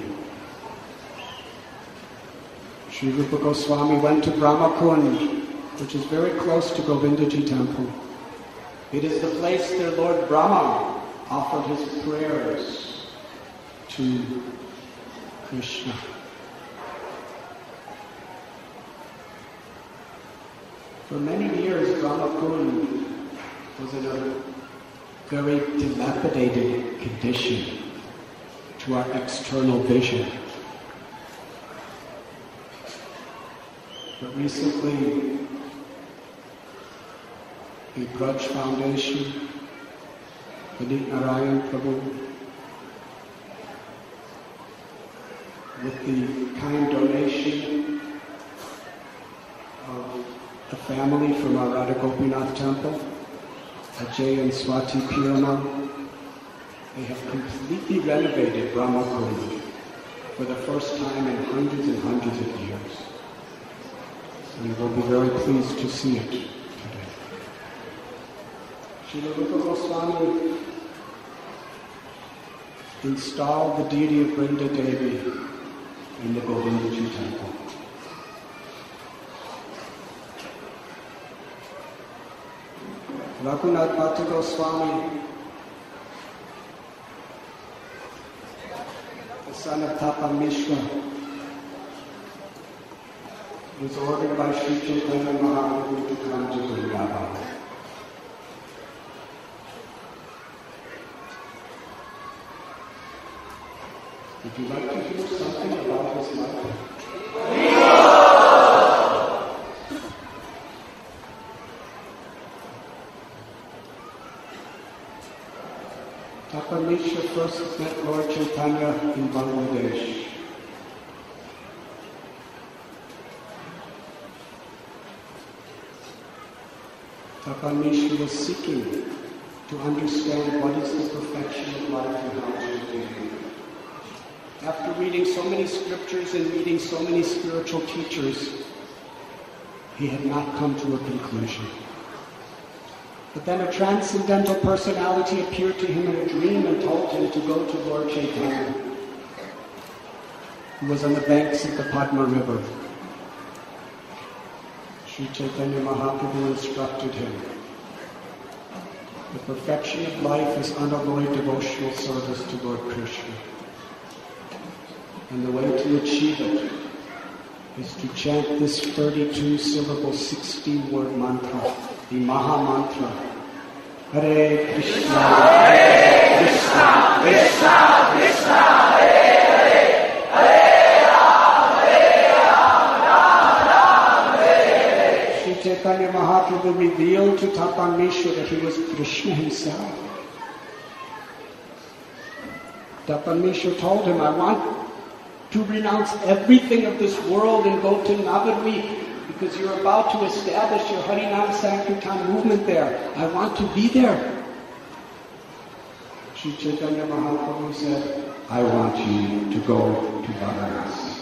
Sri Rupa Goswami went to Brahma Kund, which is very close to Govindaji temple. It is the place their Lord Brahma offered his prayers to Krishna. For many years, Brahma Kund was in a very dilapidated condition to our external vision. But recently, the Braj Foundation, Pandit Narayan Prabhu, with the kind donation of a family from our Radha Gopinath temple, Ajay and Swati Piramal, they have completely renovated Brahma Kund for the first time in hundreds and hundreds of years. So we will be very pleased to see it today. Srila Rupa Goswami installed the deity of Vrinda Devi in the Govindaji temple. Raghunath Bhatta Goswami, the son of Tapan Mishra, was ordered by Sri Chaitanya Mahaprabhu to come to Vrindavan. Would you like to hear something about his life? Tapan Mishra first met Lord Chaitanya in Bangladesh. Tapan Mishra was seeking to understand what is the perfection of life and how to attain it. After reading so many scriptures and meeting so many spiritual teachers, he had not come to a conclusion. But then a transcendental personality appeared to him in a dream and told him to go to Lord Chaitanya, who was on the banks of the Padma River. Sri Chaitanya Mahaprabhu instructed him, the perfection of life is unalloyed devotional service to Lord Krishna. And the way to achieve it is to chant this thirty-two syllable, sixteen word mantra, the Maha Mantra. Hare Krishna, Hare Krishna, Krishna Krishna, Hare Hare, Hare Ram, Hare Ram, Ram Ram, Hare Hare. Sri Chaitanya Mahaprabhu revealed to Tapan Mishra that he was Krishna himself. Tapan Mishra told him, I want to renounce everything of this world and go to Navadvip, because you're about to establish your Harinam Sankirtan movement there. I want to be there. Sri Chaitanya Mahaprabhu said, I want you to go to Varanasi.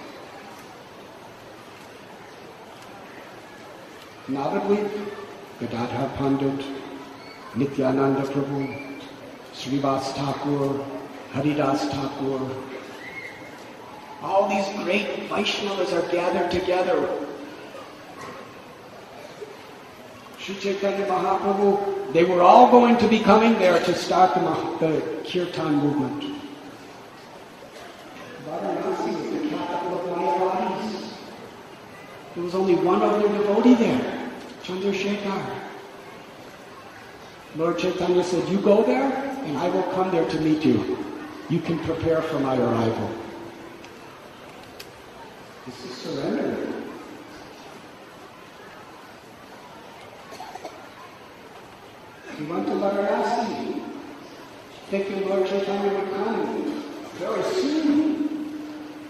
Navadvip, Gadadhar Pandit, Nityananda Prabhu, Srivas Thakur, Haridas Thakur, all these great Vaishnavas are gathered together. Sri Chaitanya Mahaprabhu, they were all going to be coming there to start the, the Kirtan movement. Varanasi is the capital of Mayavadis. There was only one other devotee there, Chandrasekhar. Lord Chaitanya said, you go there and I will come there to meet you. You can prepare for my arrival. This is surrender. He went to Varanasi, thinking Lord Chaitanya would come very soon.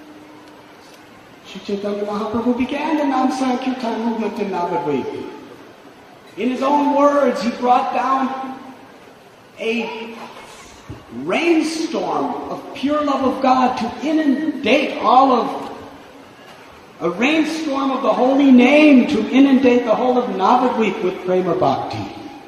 Sri Chaitanya Mahaprabhu began the Nam Sankirtan movement in Navadvip. In his own words, he brought down a rainstorm of pure love of God to inundate all of A rainstorm of the holy name to inundate the whole of Navadvip with prema bhakti.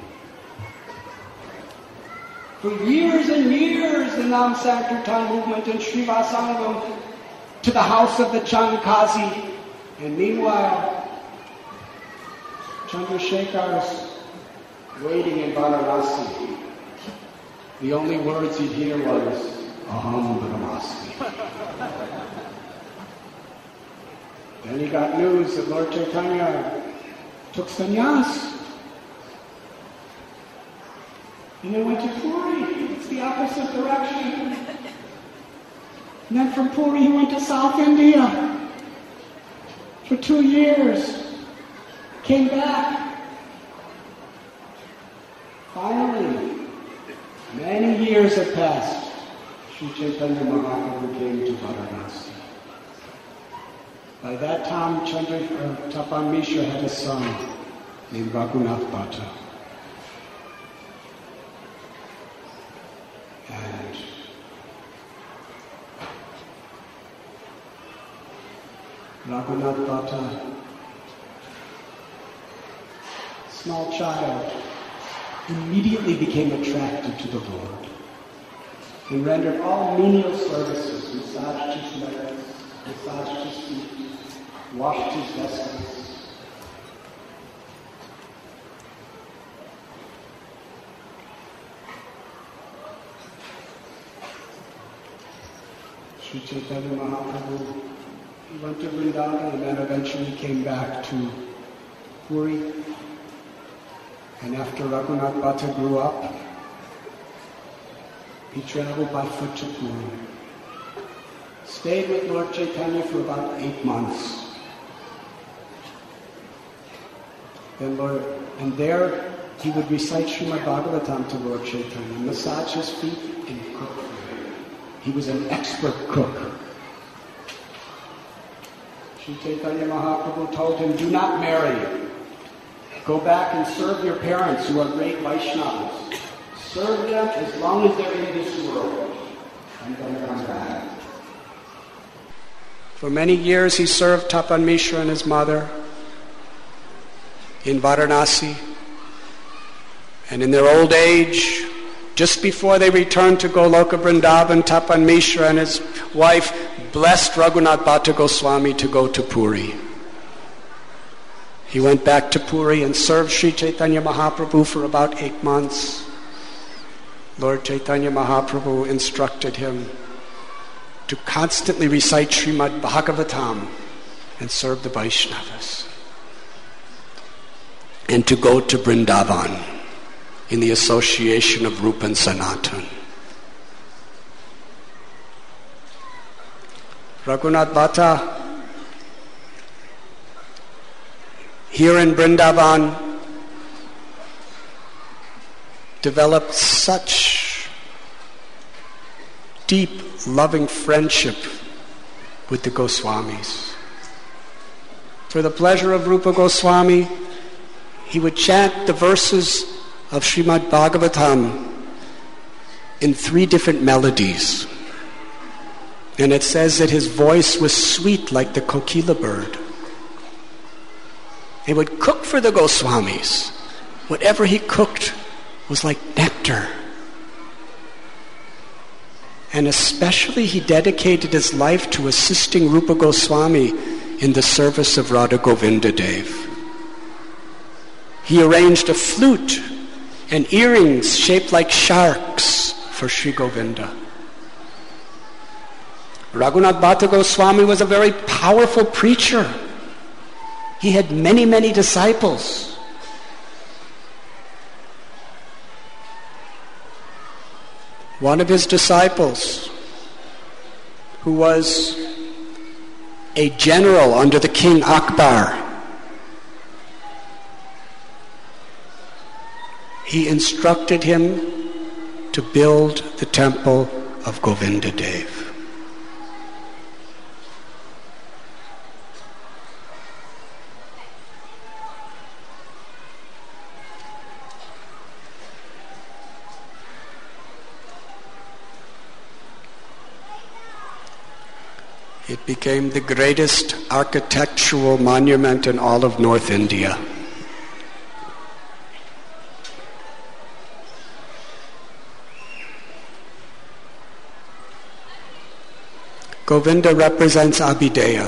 For years and years, the Nam Sankirtan movement in Srivasangam to the house of the Chandkazi. And meanwhile, Chandrasekhar is waiting in Varanasi. The only words he'd hear was, Aham Brahmasmi. Then he got news that Lord Chaitanya took sannyas. And then went to Puri. It's the opposite direction. And then from Puri he went to South India for two years. Came back. Finally, many years had passed. Sri Chaitanya Mahaprabhu came to Varanasi. By that time, Chandra, uh, Tapan Mishra had a son named Raghunath Bhatta. And Raghunath Bhatta, small child, immediately became attracted to the Lord and rendered all menial services, massaged his legs, massaged his feet, washed his vessels. Sri Chaitanya Mahaprabhu, he went to Vrindavan and then eventually came back to Puri. And after Raghunath Bhatta grew up, he traveled by foot to Puri. Stayed with Lord Chaitanya for about eight months. Then Lord, and there he would recite Srimad Bhagavatam to Lord Chaitanya, massage his feet and cook for him. He was an expert cook. Sri Chaitanya Mahaprabhu told him, do not marry. Go back and serve your parents who are great Vaishnavas. Serve them as long as they're in this world. And then come back. For many years he served Tapan Mishra and his mother in Varanasi. And in their old age, just before they returned to Goloka Vrindavan, Tapan Mishra and his wife blessed Raghunath Bhatta Goswami to go to Puri. He went back to Puri and served Sri Chaitanya Mahaprabhu for about eight months. Lord Chaitanya Mahaprabhu instructed him to constantly recite Srimad Bhagavatam and serve the Vaishnavas, and to go to Vrindavan in the association of Rupa and Sanatan. Raghunath Bhatta, here in Vrindavan, developed such deep, loving friendship with the Goswamis. For the pleasure of Rupa Goswami, he would chant the verses of Srimad Bhagavatam in three different melodies. And it says that his voice was sweet like the kokila bird. He would cook for the Goswamis. Whatever he cooked was like nectar. And especially he dedicated his life to assisting Rupa Goswami in the service of Radha Govinda Dev. He arranged a flute and earrings shaped like sharks for Sri Govinda. Raghunath Bhatta Goswami was a very powerful preacher. He had many, many disciples. One of his disciples, who was a general under the king Akbar, he instructed him to build the temple of Govinda Dev. It became the greatest architectural monument in all of North India. Govinda represents Abhideya.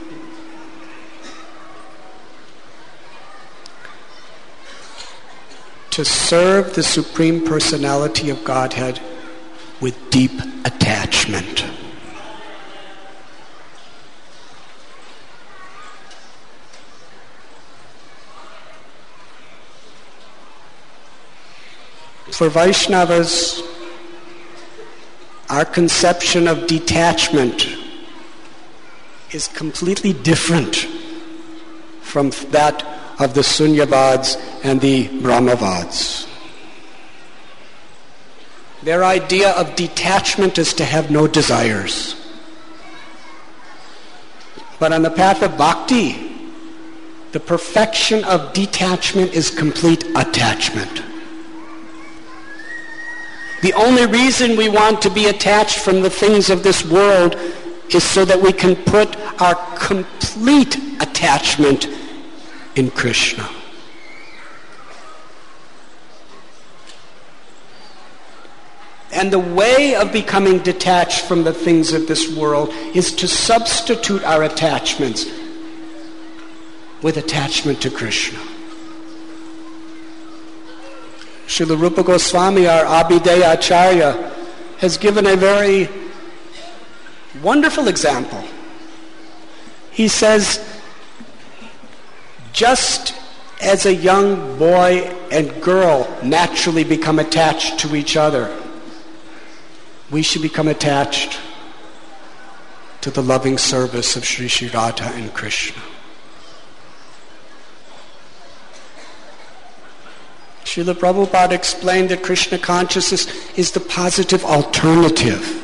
To serve the Supreme Personality of Godhead with deep attachment. For Vaishnavas, our conception of detachment is completely different from that of the Sunyavads and the Brahmavads. Their idea of detachment is to have no desires. But on the path of bhakti, the perfection of detachment is complete attachment. The only reason we want to be attached from the things of this world is so that we can put our complete attachment in Krishna. And the way of becoming detached from the things of this world is to substitute our attachments with attachment to Krishna. Srila Rupa Goswami, our Abhideya Acharya, has given a very wonderful example. He says, just as a young boy and girl naturally become attached to each other, we should become attached to the loving service of Sri Sri Radha and Krishna. Srila Prabhupada explained that Krishna consciousness is the positive alternative.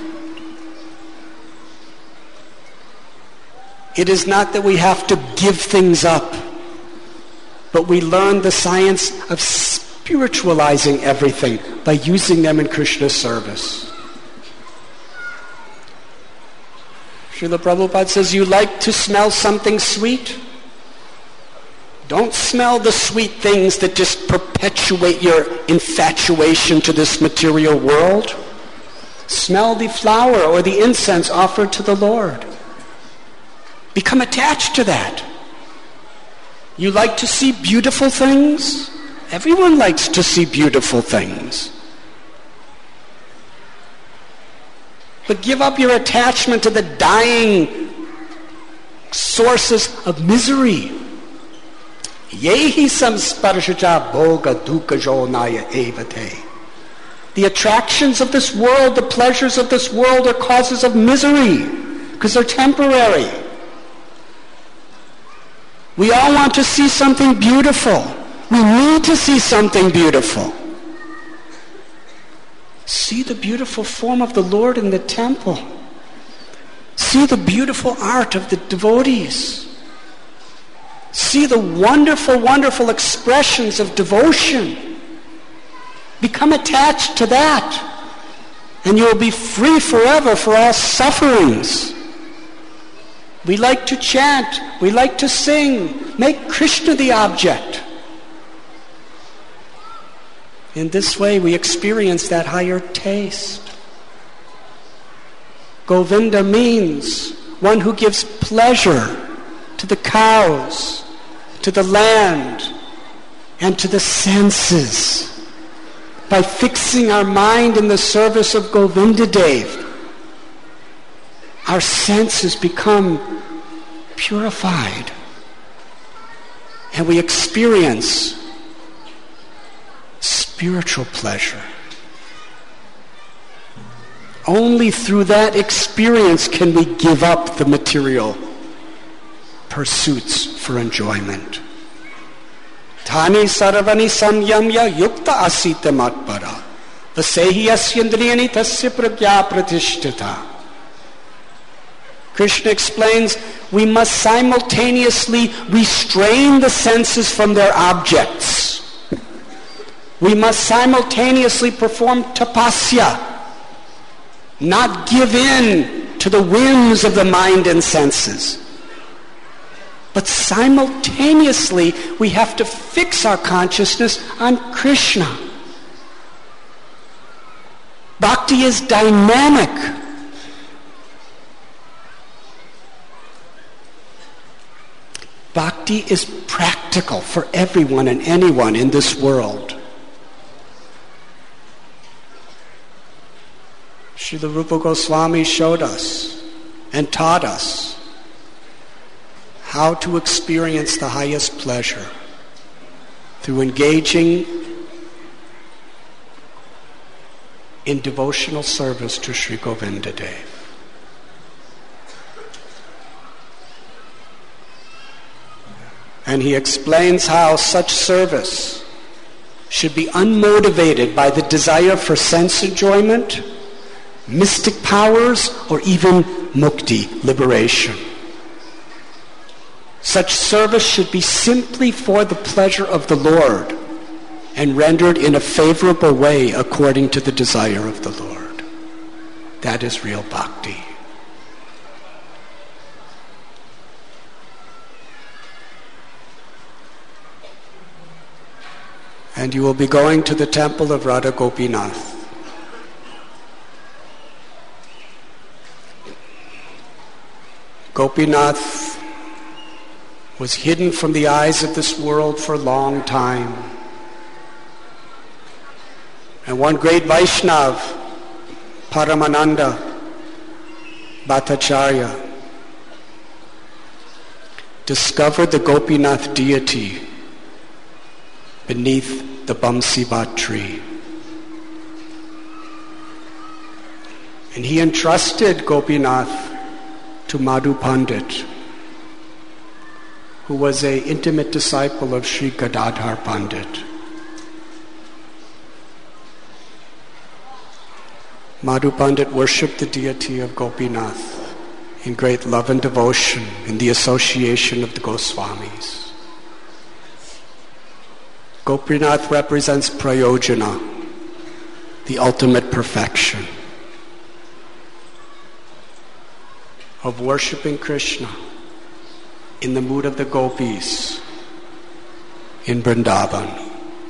It is not that we have to give things up, but we learn the science of spiritualizing everything by using them in Krishna's service. Srila Prabhupada says, you like to smell something sweet? Don't smell the sweet things that just perpetuate your infatuation to this material world. Smell the flower or the incense offered to the Lord. Become attached to that. You like to see beautiful things? Everyone likes to see beautiful things. But give up your attachment to the dying sources of misery. Yehi samsparshacha bhoga dukkha jonaya evate. The attractions of this world, the pleasures of this world are causes of misery because they're temporary. We all want to see something beautiful. We need to see something beautiful. See the beautiful form of the Lord in the temple. See the beautiful art of the devotees. See the wonderful, wonderful expressions of devotion. Become attached to that, and you will be free forever for all sufferings. We like to chant, we like to sing. Make Krishna the object. In this way, we experience that higher taste. Govinda means one who gives pleasure to the cows, to the land, and to the senses. By fixing our mind in the service of Govinda Dev, our senses become purified, and we experience spiritual pleasure. Only through that experience can we give up the material pursuits for enjoyment. Thani sarvani samyamya yukta asita matpara vasehi asyandriyani tasya pragya pratishtita. Krishna explains we must simultaneously restrain the senses from their objects. We must simultaneously perform tapasya, not give in to the whims of the mind and senses. But simultaneously, we have to fix our consciousness on Krishna. Bhakti is dynamic. Bhakti is practical for everyone and anyone in this world. Srila Rupa Goswami showed us and taught us how to experience the highest pleasure through engaging in devotional service to Sri Govinda Dev. And he explains how such service should be unmotivated by the desire for sense enjoyment, mystic powers, or even mukti, liberation. Such service should be simply for the pleasure of the Lord and rendered in a favorable way according to the desire of the Lord. That is real bhakti. And you will be going to the temple of Radha Gopinath. Gopinath was hidden from the eyes of this world for a long time. And one great Vaishnav, Paramananda Bhattacharya, discovered the Gopinath deity beneath the Bamsivat tree. And he entrusted Gopinath to Madhu Pandit, who was an intimate disciple of Sri Gadadhar Pandit. Madhu Pandit worshipped the deity of Gopinath in great love and devotion in the association of the Goswamis. Gopinath represents prayojana, the ultimate perfection of worshipping Krishna in the mood of the gopis in Vrindavan.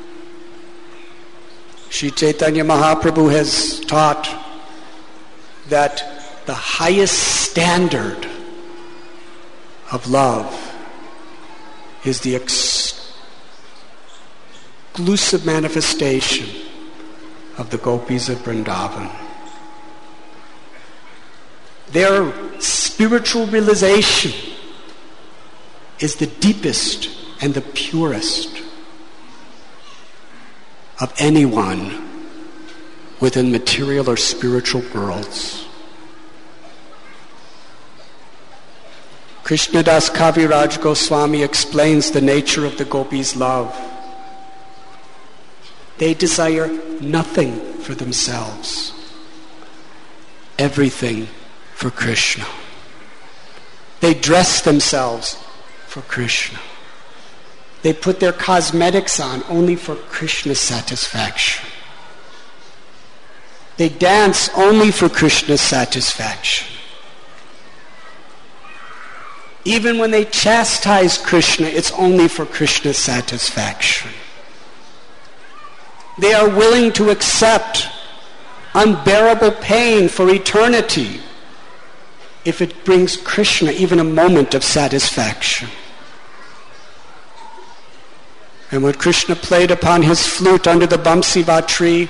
Sri Chaitanya Mahaprabhu has taught that the highest standard of love is the exclusive manifestation of the gopis of Vrindavan. Their spiritual realization is the deepest and the purest of anyone within material or spiritual worlds. Krishnadas Kaviraj Goswami explains the nature of the gopis' love. They desire nothing for themselves, everything for Krishna. They dress themselves for Krishna. They put their cosmetics on only for Krishna's satisfaction. They dance only for Krishna's satisfaction. Even when they chastise Krishna, it's only for Krishna's satisfaction. They are willing to accept unbearable pain for eternity if it brings Krishna even a moment of satisfaction. And when Krishna played upon his flute under the Bamsivat tree,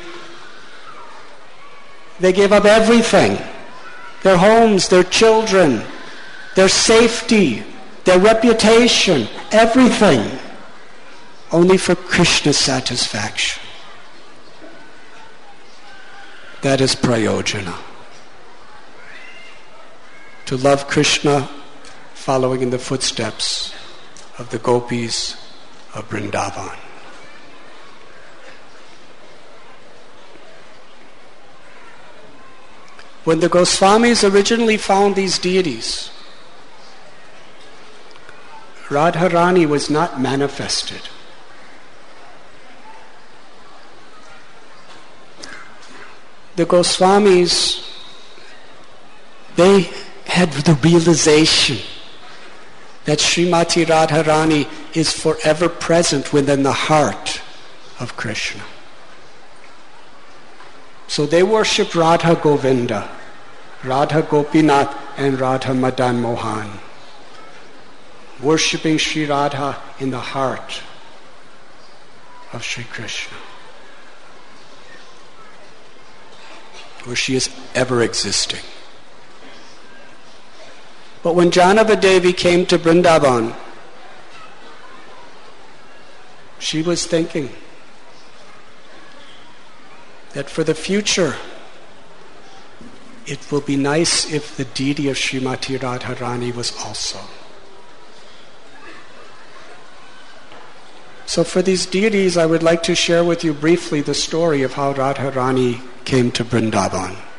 they gave up everything, their homes, their children, their safety, their reputation, everything, only for Krishna's satisfaction. That is prayojana. To love Krishna following in the footsteps of the gopis of Vrindavan. When the Goswamis originally found these deities, Radharani was not manifested. The Goswamis, they had the realization that Srimati Radharani is forever present within the heart of Krishna. So they worshipped Radha Govinda, Radha Gopinath, and Radha Madan Mohan, worshipping Sri Radha in the heart of Sri Krishna, where she is ever existing. But when Janava Devi came to Vrindavan, she was thinking that for the future it will be nice if the deity of Srimati Radharani was also. So for these deities, I would like to share with you briefly the story of how Radharani came to Vrindavan.